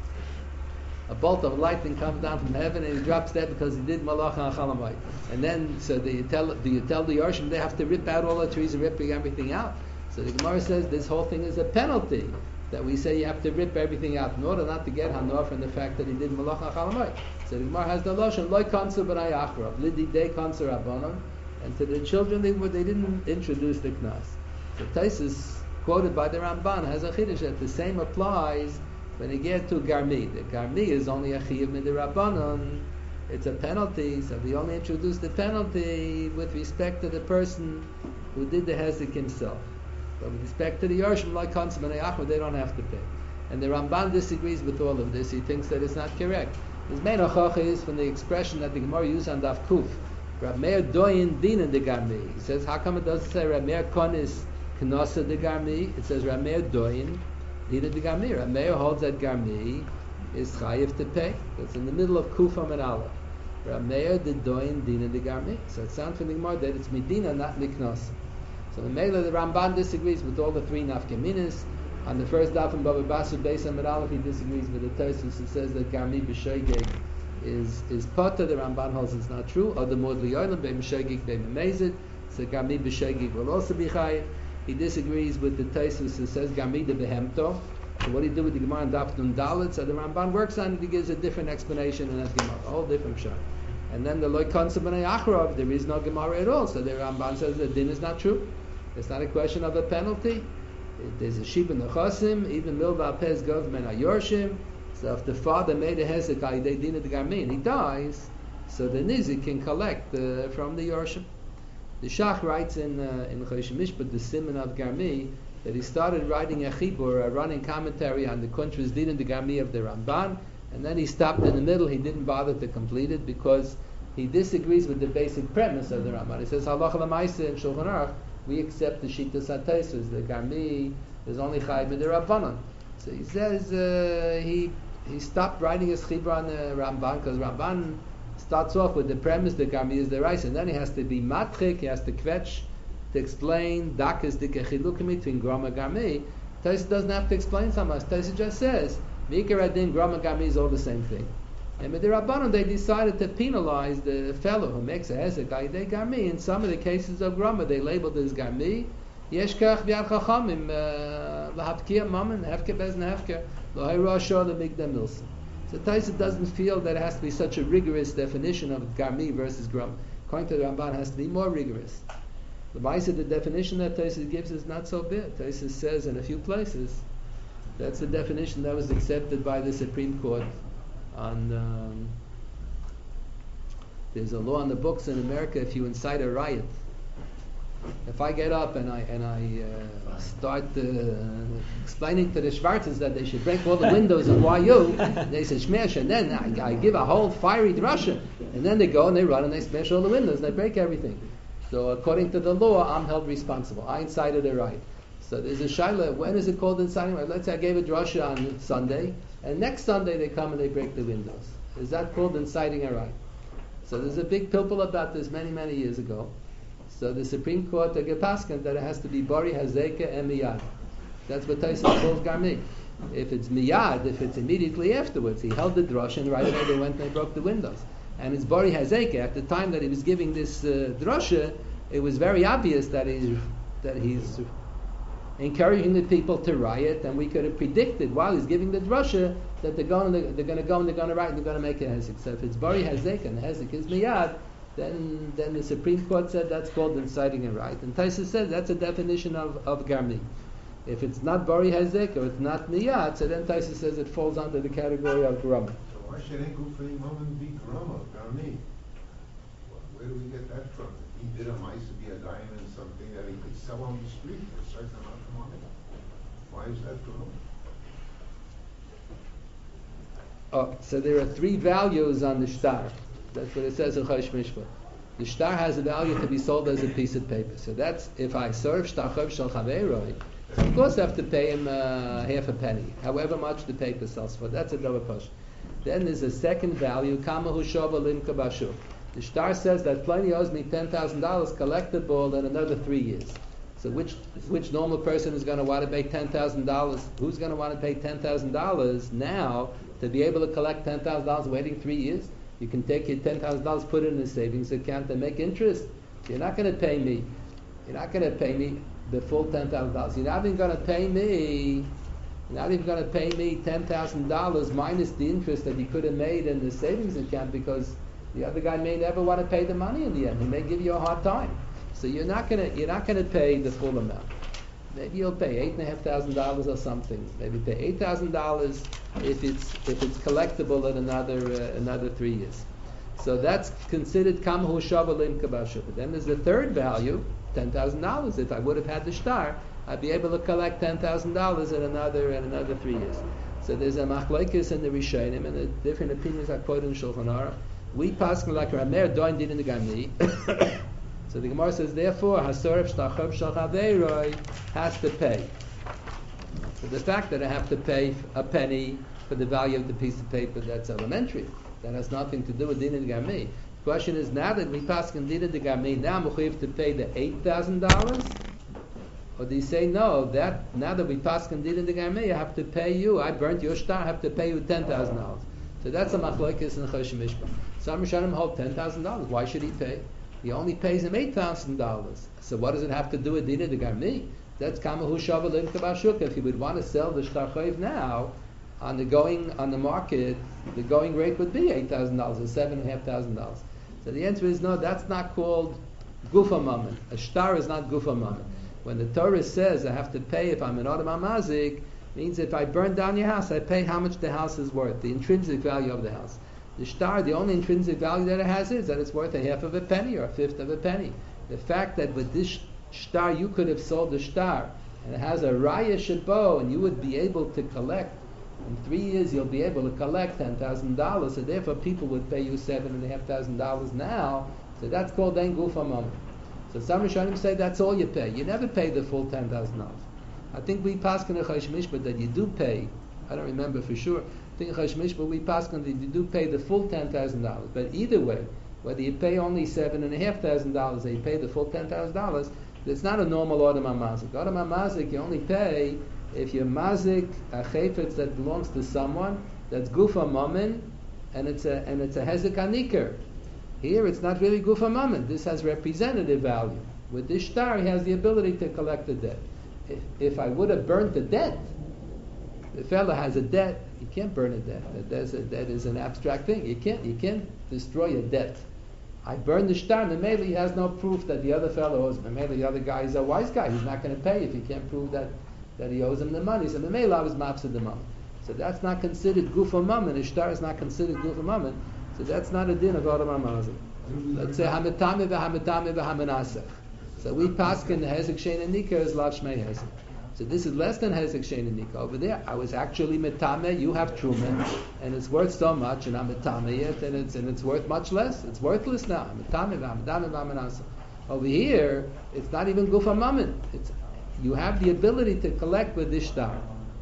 A bolt of lightning comes down from heaven and he drops dead because he did malach on chalamoid. And then so do you tell do you tell the Yorshim they have to rip out all the trees and ripping everything out? So the Gemara says this whole thing is a penalty. That we say you have to rip everything out in order not to get hanor from the fact that he did malach chalamoid. So the Gemara has the loshon loy kanser b'nai achrav lidi de kanser rabbanon, and to the children they they didn't introduce the knas. So Taisus quoted by the Ramban has a chiddush that the same applies when you get to garmi. The garmi is only a chiyuv midirabbanon. It's a penalty, so we only introduce the penalty with respect to the person who did the hezek himself. But with respect to the Yorshim, like Kansim and Achmad, they don't have to pay. And the Ramban disagrees with all of this. He thinks that it's not correct. His main hochach is from the expression that the Gemara used on Daf Kuf. Rab Meir doyin din de garmi. He says, how come it doesn't say Rab Meir konis knosa de garmi? It says Rab Meir doyin din de garmi. Rab Meir holds that garmi is chayiv to pay. That's in the middle of Kufam and Aleph. Rab Meir de doyin din de garmi. So it sounds from the Gemara that it's medina, not miknosa. So the Mela, the Ramban disagrees with all the three nafkaminas. On the first daf in Bava Basra, Beis Amid Aleph, he disagrees with the Tosfos who says that Garmi b'Shoigeg is is potter. The Ramban holds it's not true. Or the Mod Liyolim beim Shoigeg beim Mezid. So Garmi b'Shoigeg will also be chayiv. He disagrees with the Tosfos who says Garmi de behemto. So what do you do with the Gemara in Daf Nun Dalet? So the Ramban works on it, he gives a different explanation in that Gemara, a whole different shot. And then the Loi Konsa B'nai Achrov, there is no Gemara at all. So the Ramban says the din is not true. It's not a question of a penalty. There's a sheep in the chosim, even milva pez gov men ayorshim. So if the father made a hezek they din the garmin, he dies, so the nizik can collect uh, from the yorshim. The Shach writes in uh, in Chodesh Mishpat, the Siman of Garmi, that he started writing a chibur, a running commentary on the Kuntres din and the Garmi of the Ramban, and then he stopped in the middle. He didn't bother to complete it because he disagrees with the basic premise of the Ramban. He says halacha l'maaseh in Shulchan Aruch, we accept the Shittas HaTosfos. The Garmi is only chayv with the Rabbanon. So he says uh, he he stopped writing his chibur on the Ramban because Ramban starts off with the premise that Garmi is the rice, and then he has to be matchik, he has to kvetch to explain dakas dike chilukim between Gram and Garmi. Tosfos doesn't have to explain so much. Tosfos just says Mikar Adin, Gram and Garmi is all the same thing. And with the Rabbanon, they decided to penalize the fellow who makes a hezek ayidei Garmi. In some of the cases of Grama, they labeled it as Garmi. Yesh kach v'yad chachamim lahapkia mammon hefker bezn hefker lohayra shor lemigdam milsa. So Tosfos doesn't feel that it has to be such a rigorous definition of Garmi versus Grama. According to the Ramban, it has to be more rigorous. The Maisa, the definition that Tosfos gives is not so bad. Tosfos says in a few places that's the definition that was accepted by the Supreme Court. On um, there's a law on the books in America, if you incite a riot, if I get up and I and I uh, start uh, explaining to the Schwarzes that they should break all the windows of Y U, they say smash, and then I, I give a whole fiery drasha, and then they go and they run and they smash all the windows and they break everything. So according to the law, I'm held responsible. I incited a riot. So there's a shaila. When is it called inciting a riot? Let's say I gave a drasha on Sunday, and next Sunday they come and they break the windows. Is that called inciting a riot? So there's a big pilpul about this many, many years ago. So the Supreme Court took a paskin that it has to be bari hazeka and miyad. That's what Tosfos calls Garmi. If it's miyad, if it's immediately afterwards, he held the drush and right away they went and they broke the windows. And it's bari hazeka. At the time that he was giving this uh, drasha, it was very obvious that he's that he's encouraging the people to riot, and we could have predicted while he's giving the drasha that they're going to, they're going to go and they're going to riot and they're going to make a hezek. So if it's bari hazek and the hezek is miyad, then then the Supreme Court said that's called inciting a riot. And Tosfos says that's a definition of, of Garmi. If it's not bari hazek or it's not miyad, so then Tosfos says it falls under the category of Grama. So why should Gufay Mammon be Grama, Garmi? Where do we get that from? He did a mice to be a diamond, something that he could sell on the street for a certain amount of money. Why is that Grama? Oh, so there are three values on the shtar. That's what it says in Chodesh Mishpat. The shtar has a value to be sold as a piece of paper. So that's, if I serve shtar chav shel chaveroi, of course I have to pay him uh, half a penny, however much the paper sells for. That's a double push. Then there's a second value, kama hu shova limka bashuk. The shtar says that Pliny owes me ten thousand dollars collectible in another three years. So which which normal person is going to want to pay ten thousand dollars? Who's going to want to pay ten thousand dollars now to be able to collect ten thousand dollars waiting three years? You can take your ten thousand dollars, put it in a savings account, and make interest. You're not going to pay me. You're not going to pay me the full ten thousand dollars. You're not even going to pay me. You're not even going to pay me ten thousand dollars minus the interest that you could have made in the savings account, because the other guy may never want to pay the money in the end. He may give you a hard time. So you're not going to you're not going to pay the full amount. Maybe you'll pay eight and a half thousand dollars or something. Maybe pay eight thousand dollars if it's if it's collectible in another uh, another three years. So that's considered kam hu shavalim kabashuk. Then there's the third value, ten thousand dollars. If I would have had the shtar, I'd be able to collect ten thousand dollars in another in another three years. So there's a machlokes in the Rishonim and the different opinions I quote in Shulchan Aruch. We pass like Rameir doin din in the Garmi. So the Gemara says, therefore, Hasoref Shtachav Shalchaveiroi has to pay. So the fact that I have to pay a penny for the value of the piece of paper, that's elementary. That has nothing to do with Din and Garmi. The question is, now that we pass in Din and Garmi, now I'm going to pay the eight thousand dollars? Or do you say, no, that now that we pass in Din and Garmi, I have to pay you, I burnt your shtar, I have to pay you ten thousand dollars. So that's a machlokes in Chodesh Mishpat. Some Rishonim hold ten thousand dollars. Why should he pay? He only pays him eight thousand dollars. So what does it have to do with Din and Garmi? that's kamahu shavalin kabashuk. If you would want to sell the shtar chayiv now, on the going on the market, the going rate would be eight thousand dollars or seven and a half thousand dollars. So the answer is no. That's not called gufa mammon. A shtar is not gufa mammon. When the Torah says I have to pay if I'm an Adam Mazik, means if I burn down your house, I pay how much the house is worth, the intrinsic value of the house. The shtar, the only intrinsic value that it has is that it's worth a half of a penny or a fifth of a penny. The fact that with this shtar you could have sold the shtar and it has a raya shabo and you would be able to collect, in three years you'll be able to collect ten thousand dollars, so therefore people would pay you seven and a half thousand dollars now, so that's called en gufa mammon. So some Rishonim say that's all you pay. You never pay the full ten thousand dollars. I think we pass in a Chosh Mishpat that you do pay, I don't remember for sure, I think in Chosh Mishpat we pass that you do pay the full ten thousand dollars. But either way, whether you pay only seven and a half thousand dollars or you pay the full ten thousand dollars, it's not a normal Odom HaMazik. Odom HaMazik you only pay if you're Mazik a chayfetz that belongs to someone that's Gufa Mammon and it's a and it's a Hezek Aniker. Here it's not really Gufa Mammon. This has representative value. With this shtar he has the ability to collect the debt. If, if I would have burnt the debt, the fellow has a debt, you can't burn a debt. A debt, a debt is an abstract thing. You can't you can't destroy a debt. I burned the shtar, and maybe he has no proof that the other fellow owes him. Maybe the other guy is a wise guy. He's not going to pay if he can't prove that, that he owes him the money. So maybe I was mafsid the money. So that's not considered gufa mammon. A shtar is not considered gufa mammon. So that's not a din of Odom HaMazik. Let's say hametame v'hametame v'hamenasech. So we paskin the hezek shein and nika is lav shmei hezek. So this is less than hezek shein and nika. Over there, I was actually metame. You have truma, and it's worth so much, and I'm metame it, and it's and it's worth much less. It's worthless now. Metame v'hametame v'hamenasech. Over here, it's not even gufa mammon. It's you have the ability to collect with this shtar.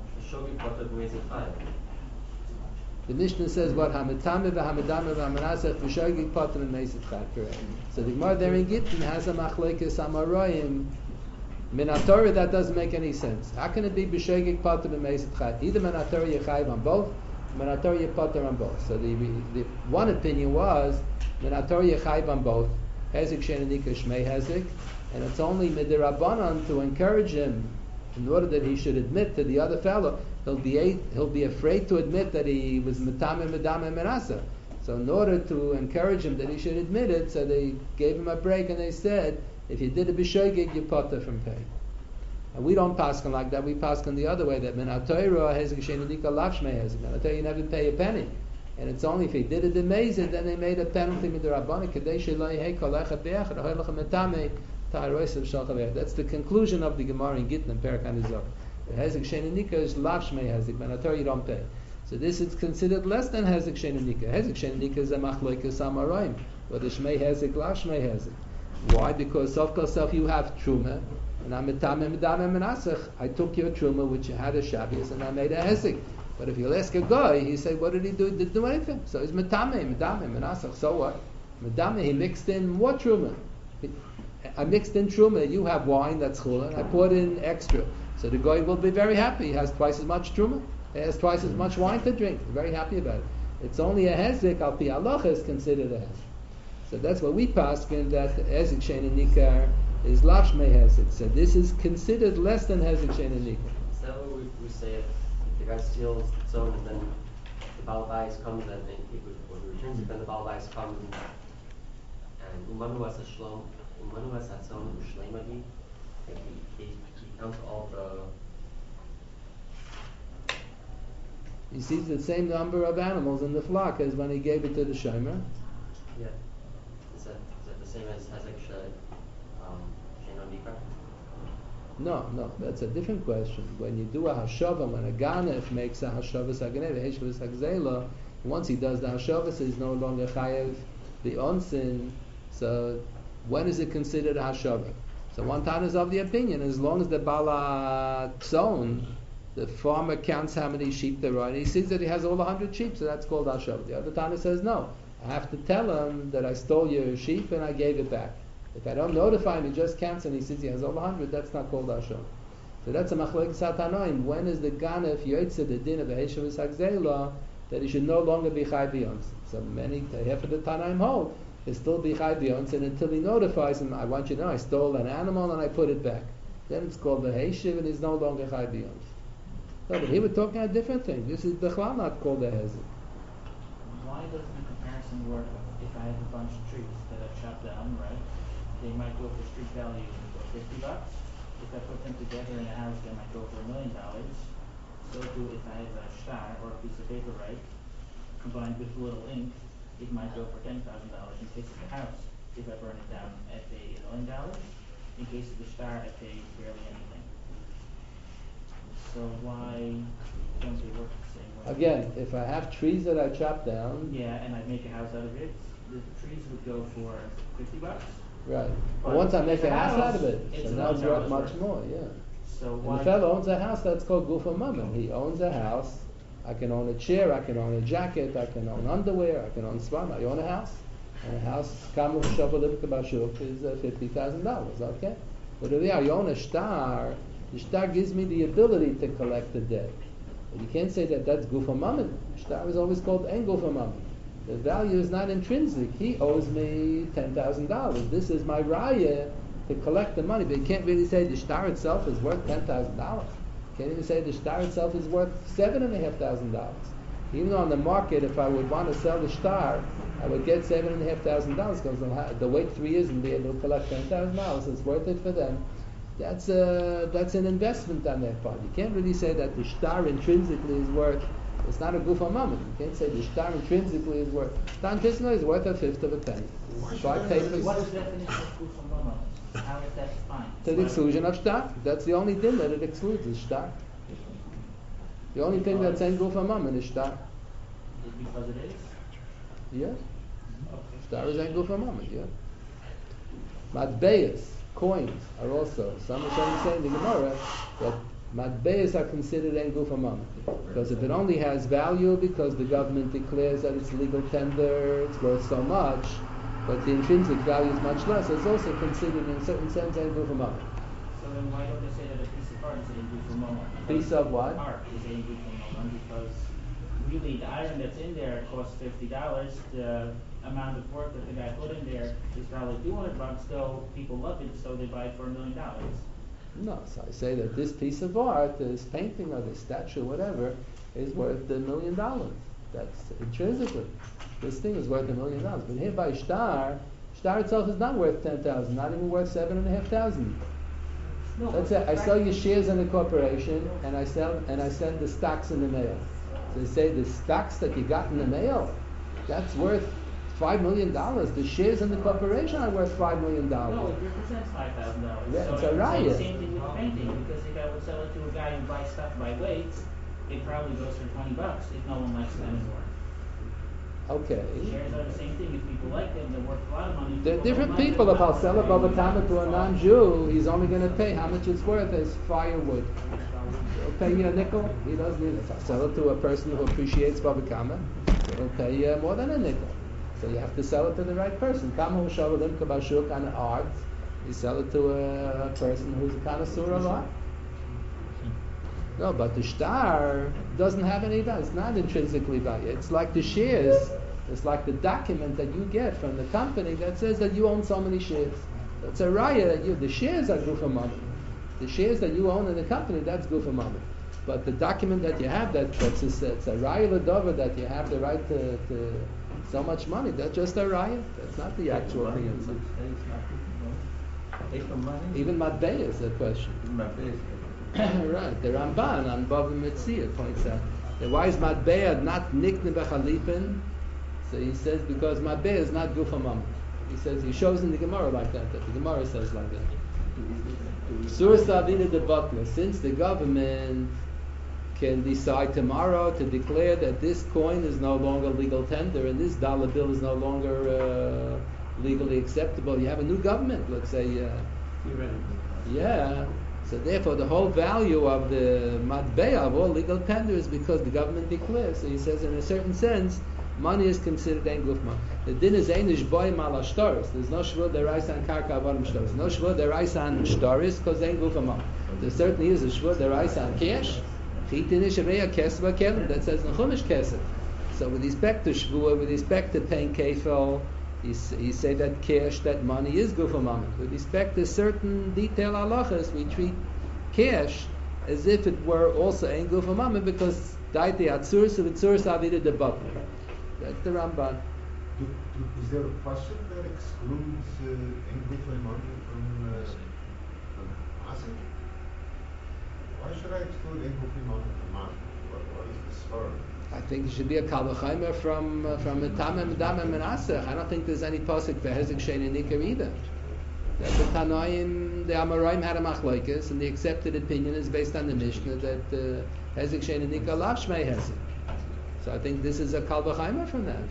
The Mishnah says what hametame v'hamedame v'hamanasech v'shogig potem and meiset chad. Correct. So the Gemara there in Gittin has a machlekes amaroyim. Minatorah that doesn't make any sense. How can it be b'shogig potem and meiset chad? Either minatorah yechayiv on both, minatorah yepoter on both. So the, the one opinion was minatorah yechayiv on both. Hezek shenanika shmei hezek, and it's only midirabanan to encourage him in order that he should admit to the other fellow. He'll be a, he'll be afraid to admit that he was metame medame menasa. So in order to encourage him that he should admit it, so they gave him a break and they said, if you did a b'shoigig, you potter from pay. And we don't paskin like that. We paskin the other way that min ha'torah hezek she'nedika lav shmei hezek. Min ha'torah you never pay a penny, and it's only if he did it amazing, then they made a penalty midrabanan kadei shelo yehei kol echad be'echad ahoy lechem metame ta'aroisav shal chaver. That's the conclusion of the Gemara in Gittin Perak Hanizor. Hezek shein and nika is lav shmei hezek. Min ha'torah you don't pay. So this is considered less than hezek shein and nika. Hezek shein and nika is a machlokes amaroim. Whether shmei hezek lav shmei hezek. Why? Because self kol self you have truma, and I'm metame medame menasech. I took your truma which you had a Shabbos and I made a hezek. But if you'll ask a guy, he said, what did he do? He didn't do anything. So he's metame medame menasech. So what? Medame he mixed in more truma. I mixed in truma. You have wine that's chulin. I poured in extra. So the guy will be very happy. He has twice as much truma. He has twice as much wine to drink. He's very happy about it. It's only a hezek. Al pi halacha is considered a hezek. So that's what we paskin that hezek shein and nikar is lav shmei hezek. So this is considered less than hezek shein and nikar. Is that what we, we say if the guy steals his own and then the Baal Bayis comes and then he returns it, then the Baal Bayis comes and and umanu as a shlom, umanu as a tzon u'shleimadi, like he, he, he counts all the. He sees the same number of animals in the flock as when he gave it to the shomer. Yeah. Is that, is that the same as Hezek Shein Nikar? No, no, that's a different question. When you do a hashava, when a ganef makes a hashava saganeh, heshva sagzela, once he does the hashava, he's no longer chayev the onsin. So when is it considered a hashava? So one Tana is of the opinion, as long as the bala tzon, the farmer counts how many sheep there are, and he sees that he has all a hundred sheep, so that's called hashava. The other Tana says no. I have to tell him that I stole your sheep and I gave it back. If I don't notify him, he just counts and he says he has over a hundred, that's not called hashava. So that's a machlokes hatanoim. When is the ganef yotzei the din of a heshav v'sagzela that he should no longer be chai b'yonz? So many, half of the tanaim hold, he still be chai b'yonz, and until he notifies him, I want you to know I stole an animal and I put it back. then it's called the Heshiv and he's no longer Chai B'Yom. No, but here we're talking about a different thing. This is Bechlal not called a Hezek. Why doesn't the comparison work if I have a bunch of trees that I've chopped down, right? They might go for street value of fifty bucks. If I put them together in a house, they might go for a million dollars. So too, if I have a star or a piece of paper, right, combined with a little ink, it might go for ten thousand dollars. In case of the house, if I burn it down, I pay a million dollars. In case of the star, I pay barely anything. So why don't they work the same way? Again, if I have trees that I chop down, Yeah, and I make a house out of it, the trees would go for fifty bucks. right. But But once I if make it's a a house house, out of it, it's so a now it's million worth dollars much worth. more, yeah. So And why? the fellow owns a house, that's called Gufa Mammon. He owns a house. I can own a chair, I can own a jacket, I can own underwear, I can own swan. I own a house. And a house, Kamu Shabalim Kabashuk, is uh, fifty thousand dollars, okay? But if you own a star, the star gives me the ability to collect the debt. But you can't say that that's Gufa Mammon. Star is always called En Gufa Mammon. The value is not intrinsic. He owes me ten thousand dollars. This is my raya to collect the money. But you can't really say the star itself is worth ten thousand dollars. You can't even say the star itself is worth seven and a half thousand dollars. Even though on the market, if I would want to sell the star, I would get seven and a half thousand dollars because they'll, ha- they'll wait three years and be able to collect ten thousand dollars. It's worth it for them. That's a, that's an investment on their part. You can't really say that the star intrinsically is worth. It's not a Gufa Mammon. You can't say the star intrinsically is worth. Star intrinsically is worth a fifth of a penny. Why should Buy I- papers What is the definition of Gufa Mama? How is that defined? to the exclusion of star. That's the only thing that it excludes is star. The only thing that's in Gufa Mammon is star. Because it is? Yes. Star is in Gufa Mammon, yeah. Matbeis, coins, are also, some Rishonim say in the Gemara that matbeis are considered en Gufa Mammon. Because if it only has value because the government declares that it's legal tender, it's worth so much, but the intrinsic value is much less, it's also considered in a certain sense en Gufa Mammon. So then why don't they say that a piece of art is a Gufa Mama? Piece of what? Art is a Gufa Mama because really the iron that's in there costs fifty dollars. The amount of work that the guy put in there is probably two hundred bucks, though people love it, so they buy it for a million dollars. No, so I say that this piece of art, this painting or this statue, whatever, is worth a million dollars. That's intrinsically. This thing is worth a million dollars. But here by Star, Star itself is not worth ten thousand, not even worth seven and a half thousand. No, Let's but say I the sell fact- you shares in the corporation and I sell and I send the stocks in the mail. So they say the stocks that you got in the mail, that's worth five million dollars. The shares in the corporation are worth five million dollars. No, it represents five thousand dollars. Yeah, so it's I a would say riot. the same thing with the painting, because if I would sell it to a guy who buys stuff by weight, it probably goes for twenty bucks if no one likes it anymore. Okay. Shares are the same thing. If people like them, they're worth a lot of money. There are People different don't like people. them. If I'll sell a Baba Kama to a non-Jew, he's only going to pay how much it's worth as firewood. He'll pay you a nickel. He doesn't need it. If I sell it to a person who appreciates Baba Kama, he'll pay you more than a nickel. So you have to sell it to the right person. Kama Hushalim Kabashuk on art. You sell it to a person who's a connoisseur of art. No, but the star doesn't have any value. It's not intrinsically value. It's like the shares. It's like the document that you get from the company that says that you own so many shares. That's a raya that you. The shares are Gufa Mammon. The shares that you own in the company, that's Gufa Mammon. But the document that you have, that that's a, it's a raya l'dover that you have the right to, to so much money. That's just a raya. That's not the actual Money, thing. you would say it's not good, no? Take the money. Even matbei is a question. Even my base. Right, the Ramban on Bava Metzia points out that why is Matbeah not nikne b'chalipin? So he says because Matbeah is not Gufa Mammon. He says he shows in the Gemara like that. That the Gemara says like that. Sur Savina de Butler, since the government can decide tomorrow to declare that this coin is no longer legal tender and this dollar bill is no longer uh, legally acceptable, you have a new government. Let's say, uh, yeah. So therefore, the whole value of the matbeah of all legal tender is because the government declares. So he says, in a certain sense, money is considered ein gufma. The din is einish boy mal ashtaris. There's no shvur deraisa on karka avarim shtaris. No shvur deraisa on shtaris because ein gufma. There certainly is a shvur deraisa on cash. Chitinish aveya kesva kelim that says nechumish kesef. So with respect to shvur, with respect to paying kefil, He, he say that cash, that money is gufa mammon. With respect to certain detail halachas, we treat cash as if it were also ein gufa mammon because daite atzurs of atzurs avida de butler. That's the Ramban. Do, do, is there a pasuk that excludes uh, ein gufa mammon from uh, from asik? Why should I exclude ein gufa mammon from asik? What, what is the story? I think it should be a kal v'chaimer from uh, from Tamim, Damim, and Asach. I don't think there's any pasuk for Hezek Shein and Nikar either. The Tanoim, the Amoraim had a machlokes, and the accepted opinion is based on the Mishnah that uh, Hezek Shein and Nikar lav shmei Hezek. So I think this is a kal v'chaimer from that.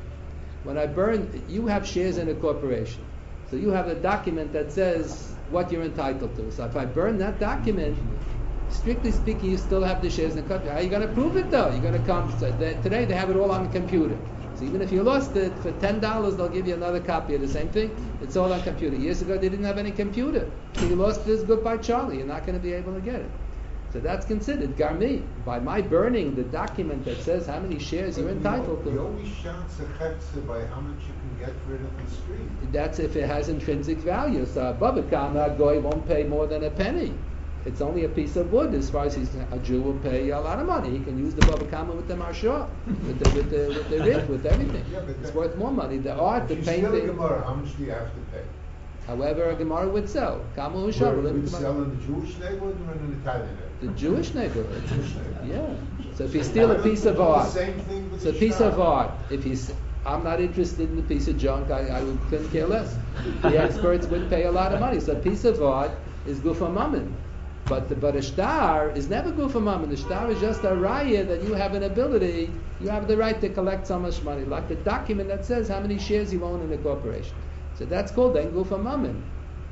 When I burn, you have shares in a corporation, so you have a document that says what you're entitled to. So if I burn that document, strictly speaking, you still have the shares in the company. How are you going to prove it, though? You're going to come. So they, today they have it all on the computer. So even if you lost it for ten dollars, they'll give you another copy of the same thing. It's all on computer. Years ago, they didn't have any computer. So you lost this, goodbye, Charlie. You're not going to be able to get it. So that's considered garmi. By my burning the document that says how many shares you're entitled to. You always shouts a chetze by how much you can get for it on the street. That's if it has intrinsic value. So above it, a goy won't pay more than a penny. It's only a piece of wood. As far as he's a Jew, will pay a lot of money. He can use the Bava Kama with the marshal, with the with the with the rip, with everything. Yeah, but it's that, worth more money. The art, the if you painting. steal a Gemara, how much do you have to pay? However, a Gemara would sell. Kama Where Hushar. it would sell in the Jewish neighborhood or in an Italian neighborhood? The Jewish neighborhood. Jewish neighborhood. Yeah. So if you steal a piece of art, Same thing with it's a the piece shtar. of art. If he's, I'm not interested in the piece of junk. I, I would couldn't care less. The experts would pay a lot of money. So a piece of art is gufa mammon. But the, but a shtar is never gufa mammon. The shtar is just a raya that you have an ability, you have the right to collect so much money, like the document that says how many shares you own in the corporation. So that's called then gufa mammon.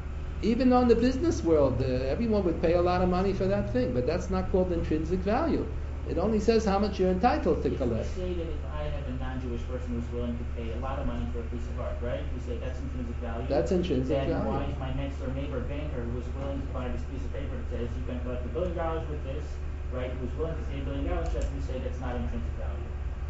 Even on the business world, uh, everyone would pay a lot of money for that thing, but that's not called intrinsic value. It only says how much you're entitled to collect. If you say that if I have a non-Jewish person who's willing to pay a lot of money for a piece of art, right? You say that's intrinsic value. That's intrinsic then value. why is my next door neighbor banker who was willing to buy this piece of paper that says you can collect a billion dollars with this, right? Who's willing to pay a billion dollars, just you say that's not intrinsic value.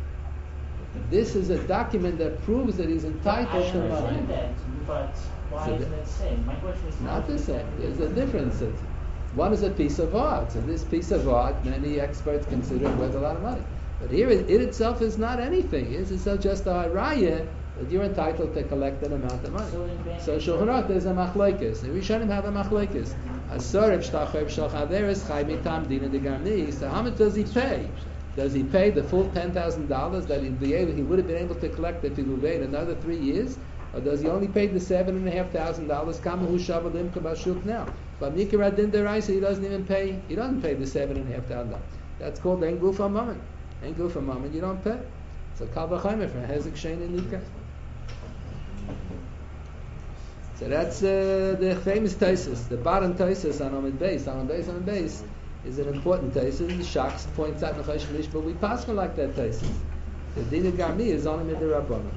This is a document that proves that he's entitled I to money. understand that, but why So isn't the- it the same? My question is Not the is same. that- There's a difference. It's, one is a piece of art. So this piece of art, many experts consider it worth a lot of money. But here, it, it itself is not anything. It's itself just a raya that you're entitled to collect an amount of money. So in bank- So Shulchan Aruch, there's a machlokes. The Rishonim have a machlokes. Asar if shtachev shal chaveres chai mitam dina de garni. So how much does he pay? Does he pay the full ten thousand dollars that he'd be able, he would have been able to collect if he would wait another three years? Or does he only pay the seven and a half thousand dollars? Kama hu shavalim kabashuk now. But Mikra Din Deraisa, he doesn't even pay. He doesn't pay the seven and a half thousand dollars. That's called en gufa mammon. En gufa mammon, you don't pay. So kal v'chaimer for hezek shein and nikah. So that's uh, the famous Taisus, the bottom Taisus on Amid Beis. On Amid Beis, on Amid Beis is an important Taisus. The Shaks points out Nechash Lish, but we pass on like that Taisus. The Din Garmi is on Amid Rabbanon.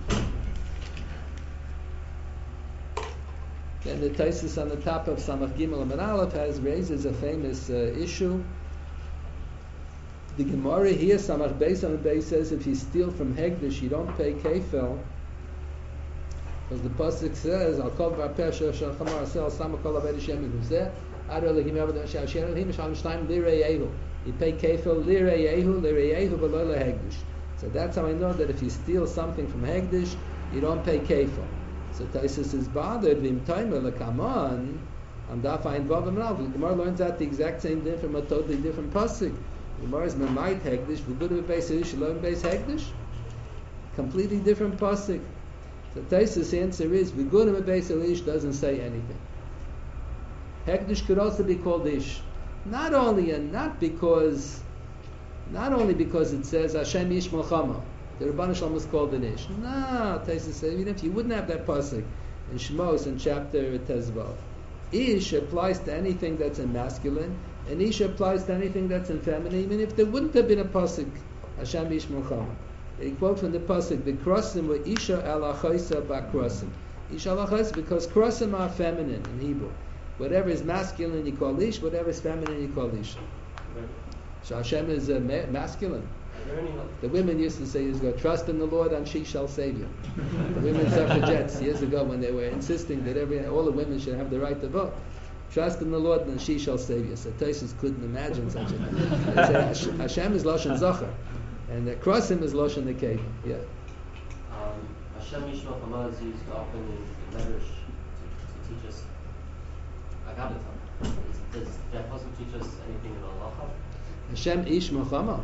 Then the Taisus on the top of Samach Gimel and Aleph has raises a famous uh, issue. The Gemara here, Samach Beis on the Beis says if you steal from Hegdish, you don't pay kefil. Because the pasuk says, "Al kol v'apeh shel chamar asel sama kol aved Hashem miguzeh ado lehim aved Hashem lehim shalom shnayim lireyehu." You pay kefil lireyehu lireyehu v'lo lehegdish. So that's how I know that if you steal something from Hegdish, you don't pay kefil. So Taisus is bothered. V'im toimer lekaman on daf ayin vav amrav. The Gemara learns out the exact same thing from a totally different pasuk. The Gemara is memayit Hegdish v'gudu v'beis shalom beis Hegdish. Completely different pasuk. The Taisus' answer is V'gunim Beis Elish doesn't say anything. Hekdesh could also be called Ish. Not only and not because not only because it says Hashem Ish Melchama. The Rebbeinu Shalom is called an Ish. No, Taisus says even if you wouldn't have that pasuk in Shmos in chapter Tezvav. Ish applies to anything that's in masculine, and Ish applies to anything that's in feminine, even if there wouldn't have been a pasuk Hashem Ish Melchama. They quote from the pasuk, "The krosim were isha al achaisa bakrosim." Isha al achaisa because krosim are feminine in Hebrew. Whatever is masculine you call ish, whatever is feminine you call isha. So Hashem is uh, ma- masculine. Are there any, The women used to say, "You go trust in the Lord, and she shall save you." The women suffragettes years ago, when they were insisting that every all the women should have the right to vote, trust in the Lord, and she shall save you. So Tosfos couldn't imagine such a thing. They say Hash- Hashem is Lashon Zachar, and the Krosim is Lashon Nekeva. Yeah. um, Hashem Yishma Chama is used often in Medrash to, to teach us Agabatam. Is- Does that also teach us anything in Halacha? Hashem Ish Mochama.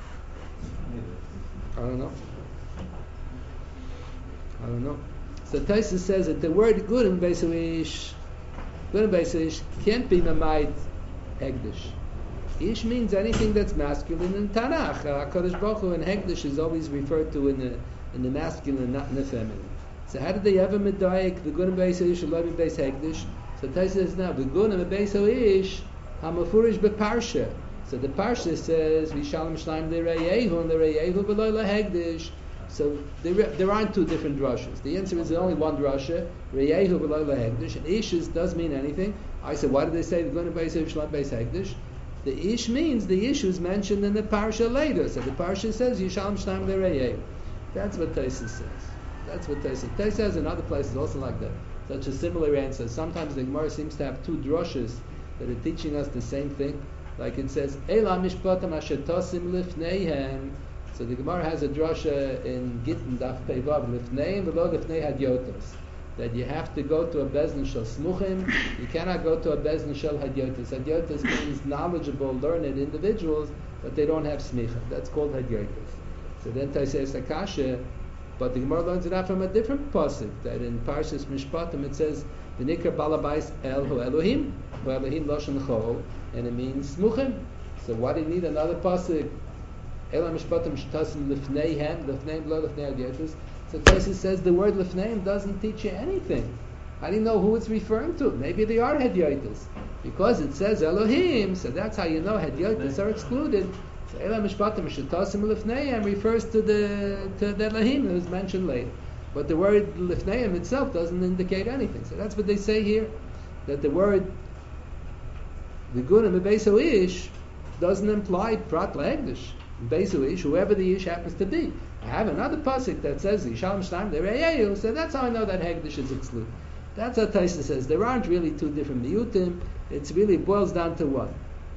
I don't know. I don't know. So Tosfos says that the word good in Beisavish, good in Beisavish can't be Mamayit Hegdish. Ish means anything that's masculine in Tanakh. HaKadosh Baruch Hu in Hegdish is always referred to in the in the masculine, not in the feminine. So how did they ever medayik the good in Beisavish or Levi Beis Hegdish? So Tosfos says now the good in Beisavish Hamafurish beParsha. So the Parsha says, "Vishalom Shnaim L'Reyehu and L'Reyehu V'Lo LaHegdish." So there, there aren't two different drushes. The answer is there's only one drusha, Reyehu V'Lo LaHegdish. And Ish is, does mean anything. I said, why did they say the Gun Beis Shlam Beis Hegdish? The Ish means the Ish is mentioned in the Parsha later. So the Parsha says, "Yishalom Shnaim L'Reyehu." That's what Tosfos says. That's what Tosfos says. Tosfos says in other places also like that. Such a similar answer. Sometimes the Gemara seems to have two drushes that are teaching us the same thing. Like it says, Eila mishpatam asher tosim lifneihem. So the Gemara has a drasha in Gittin Daf Peivav lifneihem v'lo lifnei hadyotos. That you have to go to a bezdin shel smuchim. You cannot go to a bezdin shel hadyotos. Hadyotos means knowledgeable, learned individuals, but they don't have smicha. That's called hadyotos. So then Tosfos says Akasha, but the Gemara learns it out from a different pasuk. That in Parshas Mishpatim it says, "V'nikra balabais el hu Elohim, hu Elohim loshen chol," and it means smuchim. So why do you need another pasuk? Elam mishpatim shtasim lifneihem, lifneim lo lifnei hadyotos. So Tosfos says the word lifneim doesn't teach you anything. How do you know who it's referring to? Maybe they are hadyotos. Because it says Elohim, so that's how you know hadyotos are excluded. So Elam mishpatim shtasim lifneihem refers to the to the Elohim that was mentioned later. But the word lifneihem itself doesn't indicate anything. So that's what they say here, that the word the good in the Beiso Ish doesn't imply Prat Lehegdish. Beiso Ish, whoever the Ish happens to be. I have another pasuk that says Yishalom Shnaim L'Reyehu, so that's how I know that Hegdish is excluded. That's how Tosfos says. There aren't really two different miyutim. It's really boils down to one.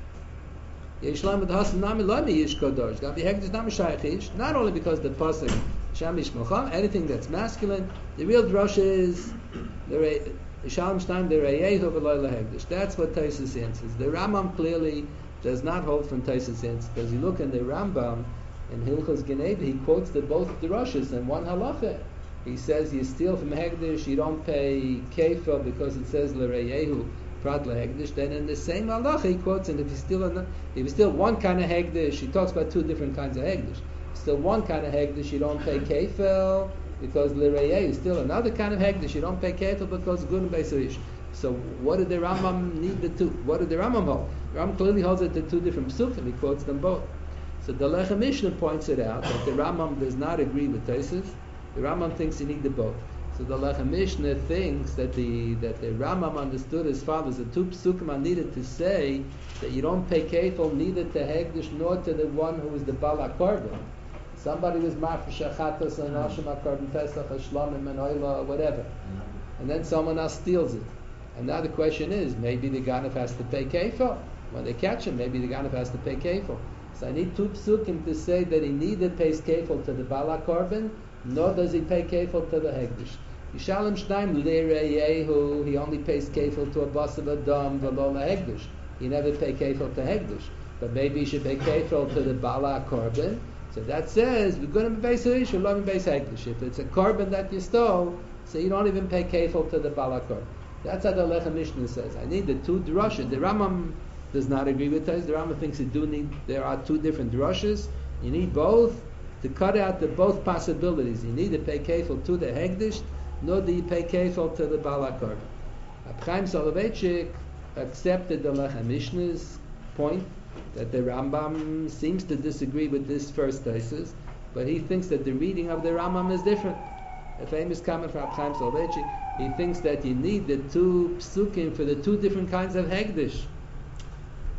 Yishalom D'Hasan Nami Lami Ish Kodosh. Gabi Hegdish Nami Shayach Ish. Not only because the pasuk Shem Ish Mocham, anything that's masculine. The real drush is the Yishalom Shnaim L'Reyehu V'Lo LaHegdish. That's what Tosfos answers. The Rambam clearly does not hold from Tosfos answer, because you look in the Rambam in Hilchos Geneva, he quotes the both drushes in one halacha. He says you steal from Hegdish, you don't pay kefil because it says L'Reyehu Prat LaHegdish. Then in the same halacha he quotes, and if you steal an, if you steal one kind of Hegdish, he talks about two different kinds of Hegdish. Still one kind of Hegdish, you don't pay kefil because L'Reyehu is still another kind of Hegdish, you don't pay kefil because Gun Beis Ish. So what did the Rambam need the two? What did the Rambam hold? The Rambam clearly holds it to two different psukim. He quotes them both. So the Lechem Mishnah points it out that the Rambam does not agree with Tosfos. The Rambam thinks you need the both. So the Lechem Mishnah thinks that the that the Rambam understood as follows: the two psukim are needed to say that you don't pay kefil neither to Hegdish nor to the one who is the Bal HaKorban. Somebody was mafresh achatos and Hashem HaKorban Pesach, Hashlamim and Oila or whatever, and then someone else steals it. And now the question is, maybe the Ganav has to pay kefil. When they catch him, maybe the Ganav has to pay kefil. So I need two psukim to say that he neither pays kefil to the Bal HaKorban, nor does he pay kefil to the Hegdish. Yishalom Shnaim L'Reyehu, he only pays kefil to a Basav Adam v'lo LaHegdish. He never pay kefil to Hegdish. But maybe he should pay kefil to the Bal HaKorban. So that says, we're going to be Beis Ish, we're going to be Beis Hegdish. If it's a korban that you stole, so you don't even pay kefil to the Bal HaKorban. That's how the Lechem Mishnah says. I need the two drushes. The Rambam does not agree with us. The Rambam thinks you do need. There are two different drushes. You need both to cut out the both possibilities. You need to pay kefil to the Hegdish, nor do you pay kefil to the Bal HaKorban. Chaim Soloveitchik accepted the Lechem Mishnah's point that the Rambam seems to disagree with this first thesis, but he thinks that the reading of the Rambam is different. A famous comment from Chaim Soloveitchik. He thinks that you need the two psukim for the two different kinds of Hegdish.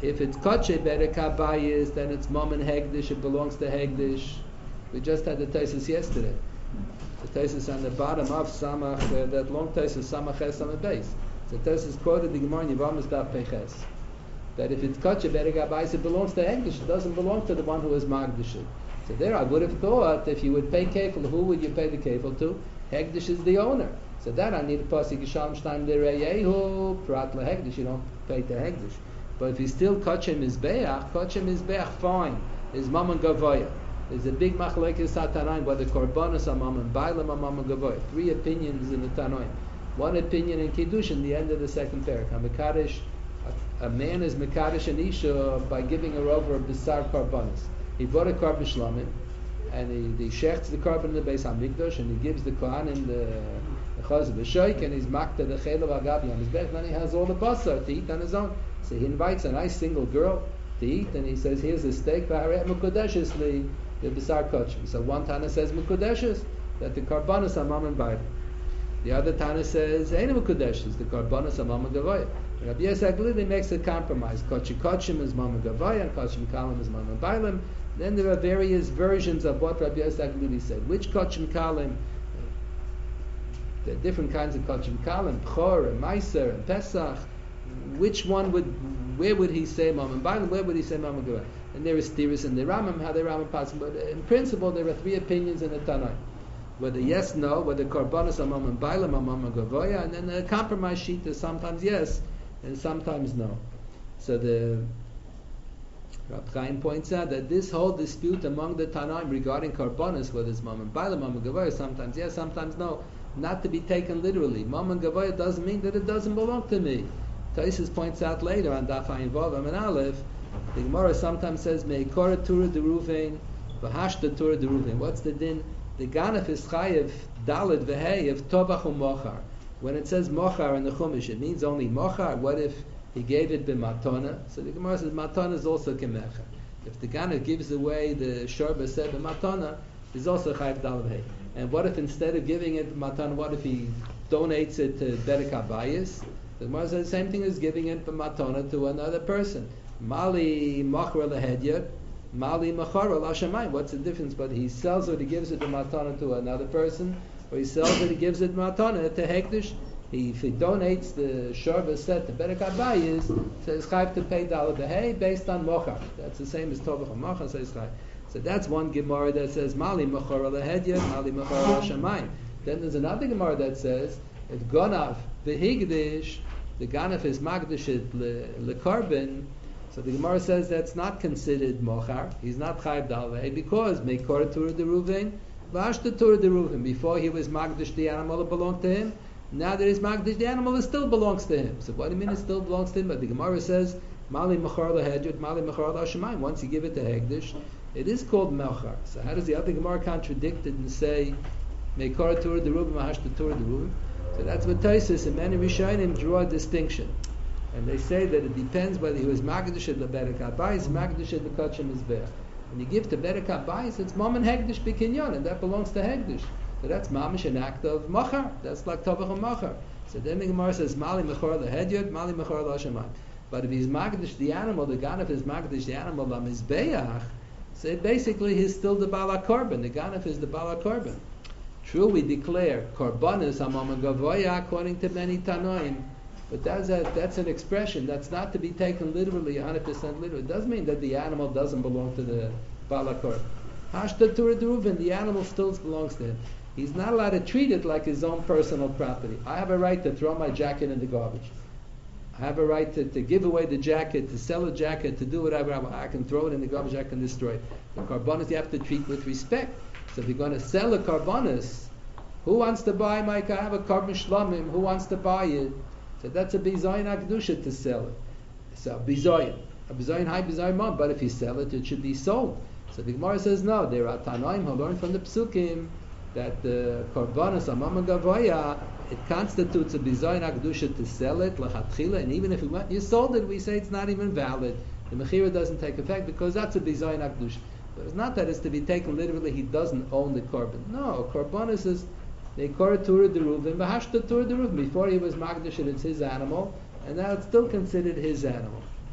If it's Koche Berek HaBayis, then it's Mom and Hegdish, it belongs to Hegdish. We just had the Taisus yesterday. The Taisus on the bottom of Samach, uh, that long Taisus, Samach Ches on the base. So Taisus quoted the Gemara in Yevamos Daf Peches, that if it's Koche Berek HaBayis, it belongs to Hegdish, it doesn't belong to the one who is Magdish. So there I would have thought, if you would pay kefil, who would you pay the kefil to? Hegdish is the owner. So that I need a pasuk Yishalom Shtayim L'Reyehu Prat LeHegdish. You don't pay to Hegdish. But if he's still Kachem Mizbeach, Kachem Mizbeach, fine. Is Mammon Gavoya. There's a big machlekes Tanaim whether Korbanos are Mammon Bailam or Mammon Gavoya. Three opinions in the Tanaim. One opinion in Kiddush in the end of the second parak. Mekadesh, a, a man is Mekadesh and Isha by giving her over a Bisar Korbanos. He bought a Korban Shlomim, and he, he shechts the Korban in the Beis HaMikdash, and he gives the Kohanim the Chaz B'Shoik, and he's makta the Chelav Agabi on his back, and then he has all the basar to eat on his own. So he invites a nice single girl to eat, and he says, here's a steak, V'harei Mekudeshes li the Bisar Kochim. So one Tana says Mekudeshes, that the Korbanos are Mammon Bailam. The other Tana says, Ein Mekudeshes, the Korbanos are Mammon Gavoya. Rabbi Yosef Glili makes a compromise. Kochi Kochim is Mammon Gavoya, and Kochim Kalim is Mammon Bailam. Then there are various versions of what Rabbi Yosef Glili said. Which Kochim Kalim? There are different kinds of Kochim Kalim, Bchor and Meiser and Pesach. Which one would, where would he say Mammon Bailam? Where would he say Mammon Gavoya? And there is theories in the Ramam, how the Ramam passes. But in principle, there are three opinions in the Tanai. Whether yes, no, whether Korbanos are Mammon Bailam or Mammon Gavoya, and then the compromise sheet is sometimes yes, and sometimes no. So the Rab Chaim points out that this whole dispute among the Tanaim regarding Korbanos, whether it's Mammon Bailam, Mammon Gavoya, sometimes yes, sometimes no, not to be taken literally. Mammon Gavoya doesn't mean that it doesn't belong to me. Taisus points out later on Daf Ayin Vav Amin Aleph, the Gemara sometimes says Meikora Tura Deruvein, V'hashta Tura Deruvein. What's the din? The Ganef is Chayev Daled V'hei of Tovach u'Mochar. When it says Mochar in the Chumash, it means only Mochar. What if he gave it b'matona? So the Gemara says matona is also kemecha. If the Ganef gives away the shorba said b'matona, is also Chayev Daled V'hei. And what if instead of giving it b'matona, what if he donates it to Berek HaBayis? The Gemara says the same thing as giving it b'matona to another person. Mali machra lehedyot, mali machara l'shamayim. What's the difference? But he sells it, he gives it b'matona to another person, or he sells it, he gives it b'matona to hektish. He, if he donates the shorba set to Berek HaBayis, says chayv to pay daled v'hei based on mochar. That's the same as tovach u'mochar says chayv. So that's one Gemara that says mali machara lehedyot, mali machara l'shamayim. Then there's another Gemara that says if gonav v'higdish, the ganaf is magdashit lekarbin. So the Gemara says that's not considered mochar. He's not chayv dalvei because meikor tur deruvein, v'ashta tur deruvein. Before he was magdash, the animal that belonged to him. Now that he's magdash, the animal that still belongs to him. So what do you mean it still belongs to him? But the Gemara says mali machar lehedjut, mali machar l'shamayim. Once you give it to hegdish, it is called mochar. So how does the other Gemara contradict it and say meikor tur deruvein, v'ashta tur deruvein? So that's what Taisus and many Rishonim draw a distinction. And they say that it depends whether he was Magdish at the Berek HaBayis, Magdish at the Kachem Mizbeach. When you give to Berek HaBayis, it's Mammon Hegdish B'Kinyon, and that belongs to Hegdish. So that's Mamish an act of Machar. That's like Tovach and Machar. So then the Gemara says, Mali Mechor L'Hedyot, Mali Mechor L'Shamayim. But if he's Magdish the animal, the Ganef is Magdish the animal, La Mizbeach, so basically he's still the Bala Korban. The Ganef is the Bala Korban. True, we declare Korbanos Mammon Gavoya according to many Tanoim, but that's a, that's an expression that's not to be taken literally, one hundred percent literally. It doesn't mean that the animal doesn't belong to the Bala Korban. Hashta Tura Deruvin, the animal still belongs to him. He's not allowed to treat it like his own personal property. I have a right to throw my jacket in the garbage. I have a right to, to give away the jacket, to sell a jacket, to do whatever I want. I can throw it in the garbage, I can destroy it. The Korbanos you have to treat with respect. So if you're going to sell a Korbanos, who wants to buy my, I have a Korban Shlomim, who wants to buy it? So that's a Bizayin HaKdusha to sell it. So Bizayin. A Bizayin Hai Bizayin Mon, but if you sell it, it should be sold. So the Gemara says no, there are Tanoim who learn from the Psukim that the Korbanos Mammon Gavoya, it constitutes a Bizayin HaKdusha to sell it, L'chatchila, and even if you, you sold it, we say it's not even valid. The Mechira doesn't take effect because that's a Bizayin HaKdusha. But it's not that it's to be taken literally, he doesn't own the Korban. No, Korbanos is they Korah Tura Deruvin, V'hashta Tura Deruvin. Before he was Magdash, it's his animal, and now it's still considered his animal.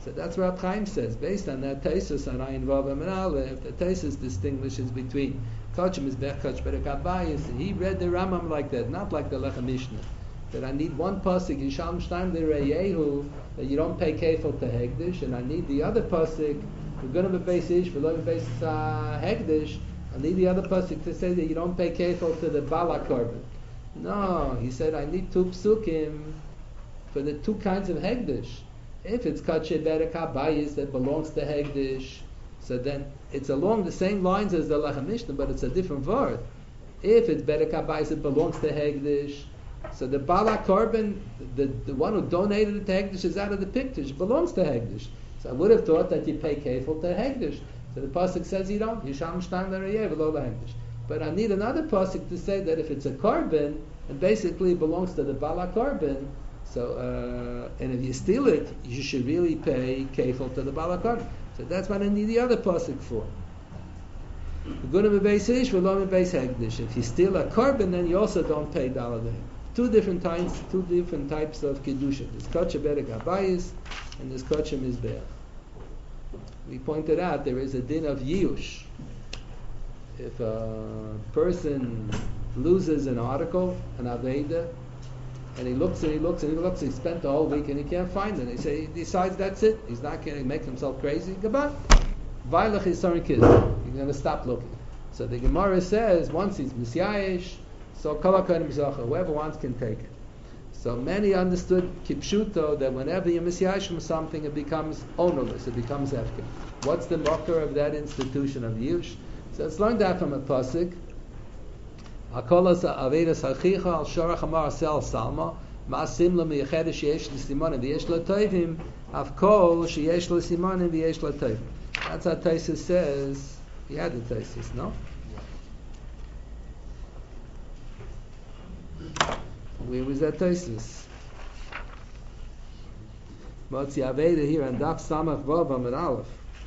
So that's what Rab Chaim says. Based on that Taisus on Ayin Vav and Aleph, the Taisus distinguishes between Kachim is Bech Kach Berek Abayis, and he read the Rambam like that, not like the Lechem Mishnah. That I need one pasuk Yisham Shtaim L'Reyehu that you don't pay kefil to Hegdish, and I need the other pasuk we're going to be Beis Ish, we're going to be Beis Hegdish. I need the other pasuk to say that you don't pay kefil to the Bala Korban. No, he said I need two psukim for the two kinds of Hegdish. If it's Kache Berek Habayis that belongs to Hegdish, so then it's along the same lines as the Lechem Mishnah, but it's a different word. If it's Berek Habayis that belongs to Hegdish, so the Bala Korban, the, the one who donated it to Hegdish is out of the picture. It belongs to Hegdish. So I would have thought that you pay kefil to Hegdish. So the pasuk says you don't. Yisham Shtaim L'Reyehu V'lo Hegdish. But I need another pasuk to say that if it's a korban, and basically it belongs to the Bala Korban, so, uh, and if you steal it, you should really pay kefil to the Bala Korban. So that's what I need the other pasuk for. We're going to be Beis Ish, we're going to be Beis Hegdish. If you steal a korban, then you also don't pay Dalad. Two different types, two different types of kedusha. There's Kacha Berek Habayis, and there's Kacha Mizbeach. We pointed out there is a din of Yiyush. If a person loses an article, an Aveda, and he looks and he looks and he looks, he spent the whole week and he can't find it. He say he decides that's it. He's not going to make himself crazy. Goodbye. Vailach is sorry kid. He's going to stop looking. So the Gemara says once he's misyayish, so kalakan mzacha, whoever wants can take it. So many understood kipshuto that whenever you misyayish from something, it becomes ownerless. It becomes efker. What's the mocker of that institution of yush? So it's learned that from a pasuk. Hakolas avedas hachicha al shorach amar sel salma ma'asim lo miyachedes sheyesh l'simonim v'yesh l'toivim avkol sheyesh l'simonim v'yesh l'toivim. That's how Taisus says. He had the Taisus, no? Where was that Taisus? Motzi Aveda here on Daf Samach Vav Amid Aleph.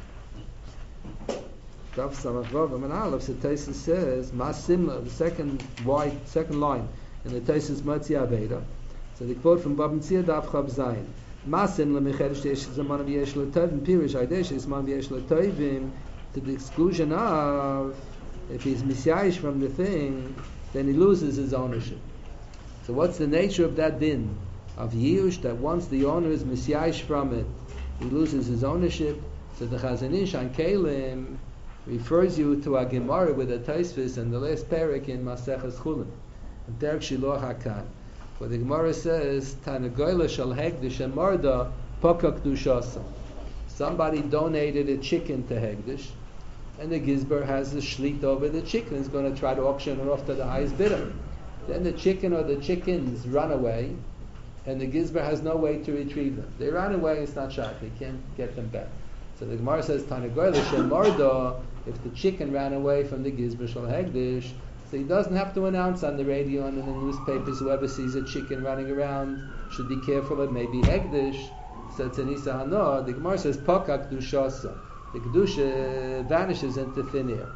Daf Samach Vav Amid Aleph. So Taisus says Masimla, the second white, second line in the Taisus Motzi Aveda. So the quote from Bab Mitzia Daf Chav Zayin. Masimla mechedesh yesh zaman v'yesh l'tovim pirish aidesh zaman v'yesh l'tovim, to the exclusion of if he's misyayish from the thing, then he loses his ownership. So what's the nature of that din of Yiyush, that once the owner is misyayish from it, he loses his ownership? So the Chazon Ish on Kalim refers you to a Gemara with a Taisvis in the last parak in Maseches Chulin, Derek Shiloh Hakan, where the Gemara says, Tanagoyla shal Hegdish and Marda Pokak Dushasa. Somebody donated a chicken to Hegdish, and the Gizber has the shlit over the chicken. He's going to try to auction it off to the highest bidder. Then the chicken or the chickens run away, and the Gizber has no way to retrieve them. They run away, it's not shot. He can't get them back. So the Gemara says, Tanagoyla Shemarda, if the chicken ran away from the Gizber Shal Hegdish, so he doesn't have to announce on the radio and in the newspapers, whoever sees a chicken running around should be careful, it may be Hegdish. So it's an Isa Hanor. The Gemara says, Pakak Dushasa. The Kedusha vanishes into thin air.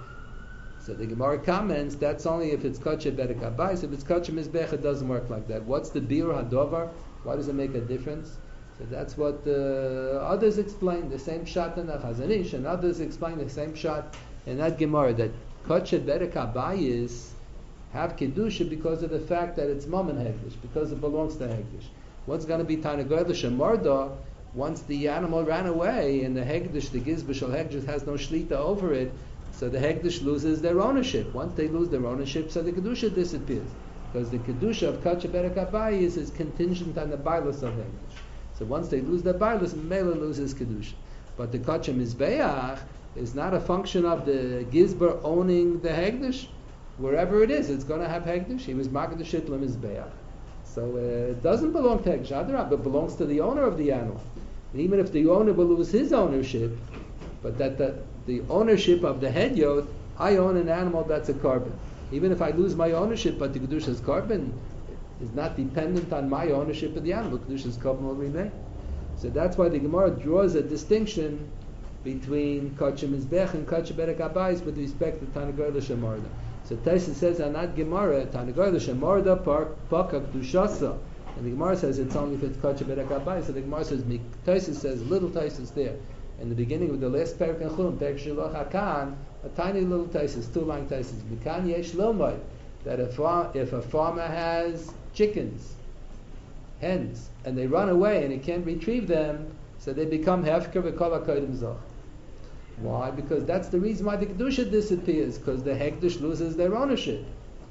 So the Gemara comments, that's only if it's Kacha Berek Habayis. If it's Kacha Mizbech, it doesn't work like that. What's the Bir Hadovar? Why does it make a difference? So that's what uh, others explain, the same shot in the Chazon Ish, and others explain the same shot in that Gemara, that Kacha Berek Habayis have Kedusha because of the fact that it's Mammon Hegdish, because it belongs to Hegdish. What's going to be Tanagoyla Shemarda? Once the animal ran away and the Hegdish, the Gizber Shal Hegdish has no shlita over it, so the Hegdish loses their ownership. Once they lose their ownership, so the Kedusha disappears. Because the Kedusha of Kacha Berek Habayis is contingent on the Bailus of Hegdish. So once they lose their Bailus, Mela loses Kedusha. But the Kacha Mizbeach is not a function of the Gizber owning the Hegdish. Wherever it is, it's going to have Hegdish. He was Magad Shitla Mizbeach. So uh, it doesn't belong to Hegdish Adarab, it belongs to the owner of the animal. And even if the owner will lose his ownership, but that the, the ownership of the head yod, I own an animal that's a carbon. Even if I lose my ownership, but the Kedusha's carbon is not dependent on my ownership of the animal, Kedusha's carbon will remain. So that's why the Gemara draws a distinction between Kacha Mizbech and Kacha Berek Habayis with respect to Tanagoyla Shemarda. So Taisus says on that Gemara, Tanagoyla Shemarda Pakak Dushasa, And the Gemara says it's only if it's kosher b'rakabai. So the Gemara says, Taisus says, little Taisus there. In the beginning of the last parak in Chulun, parak Shiloh HaKan, a tiny little Taisus, two line Taisus. Mikan yesh lomod, that if, if a farmer has chickens, hens, and they run away and he can't retrieve them, so they become hefker v'kol ha'kodim zoch. Why? Because that's the reason why the kedusha disappears, because the hekdush loses their ownership.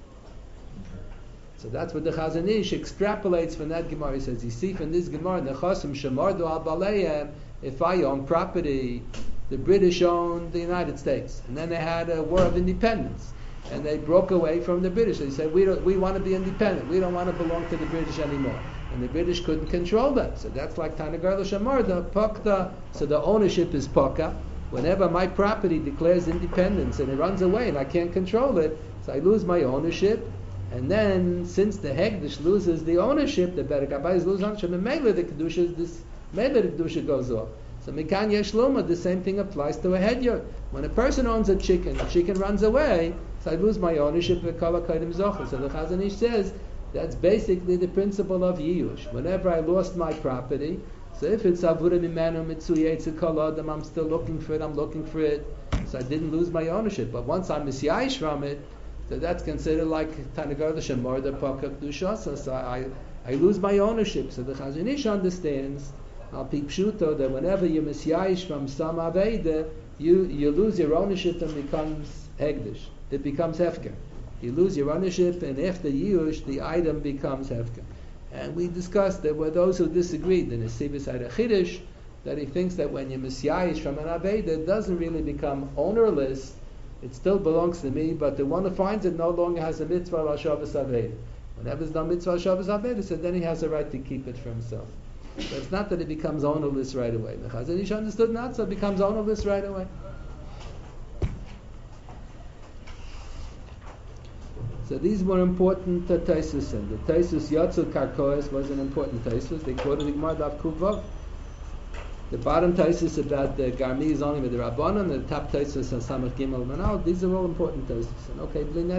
So that's what the Chazon Ish extrapolates from that Gemara. He says, you see from this Gemara, Nechasim shemardu al baleihem, if I own property, the British owned the United States, and then they had a war of independence, and they broke away from the British. They said, we don't, we want to be independent. We don't want to belong to the British anymore. And the British couldn't control them. So that's like Tanagar L'Shamarda, Pakta. So the ownership is Paka. Whenever my property declares independence and it runs away and I can't control it, so I lose my ownership. And then, since the Hegdish loses the ownership, the Berakabayis lose ownership, and Mele the Kedusha, this Mele the Kedusha goes off. So Mikan Yesh Loma, the same thing applies to a hedyot. When a person owns a chicken, the chicken runs away, so I lose my ownership of Kala Kaidim Zochel. So the Chazon Ish says, that's basically the principle of Yiyush. Whenever I lost my property, so if it's Avura Mimanu Mitsuye Tzikol Adam, I'm still looking for it, I'm looking for it, so I didn't lose my ownership. But once I'm Misyayish from it, so that's considered like Tanagar L'Shemor, the Pakak Dushasa, so I, I lose my ownership. So the Chazon Ish understands, Al Pi Pshuto, that whenever you're Misyayish from some Aveda, you, you lose your ownership and becomes Hegdish. It becomes Hefker. You lose your ownership, and after Yush, the item becomes Hefker. And we discussed that were those who disagreed. The Nesivus had a Chiddush, that he thinks that when you're Misyayish from an Aveda, it doesn't really become ownerless. It still belongs to me, but the one who finds it no longer has a mitzvah al Shabbos Aveda. Whenever there's no mitzvah al Shabbos Aveda, so then he has a right to keep it for himself. So it's not that it becomes ownerless right away. The Chazon Ish understood not, so it becomes ownerless right away. So these were important uh, Taisus. And the Taisus Yotzu Karkois was an important Taisus. They quoted the Gemara Daf Kuvav. The bottom Taisus about the Garmi is only with the Rabbanon, and the top Taisus on Samach Gimel Manal. These are all important Taisus. And okay,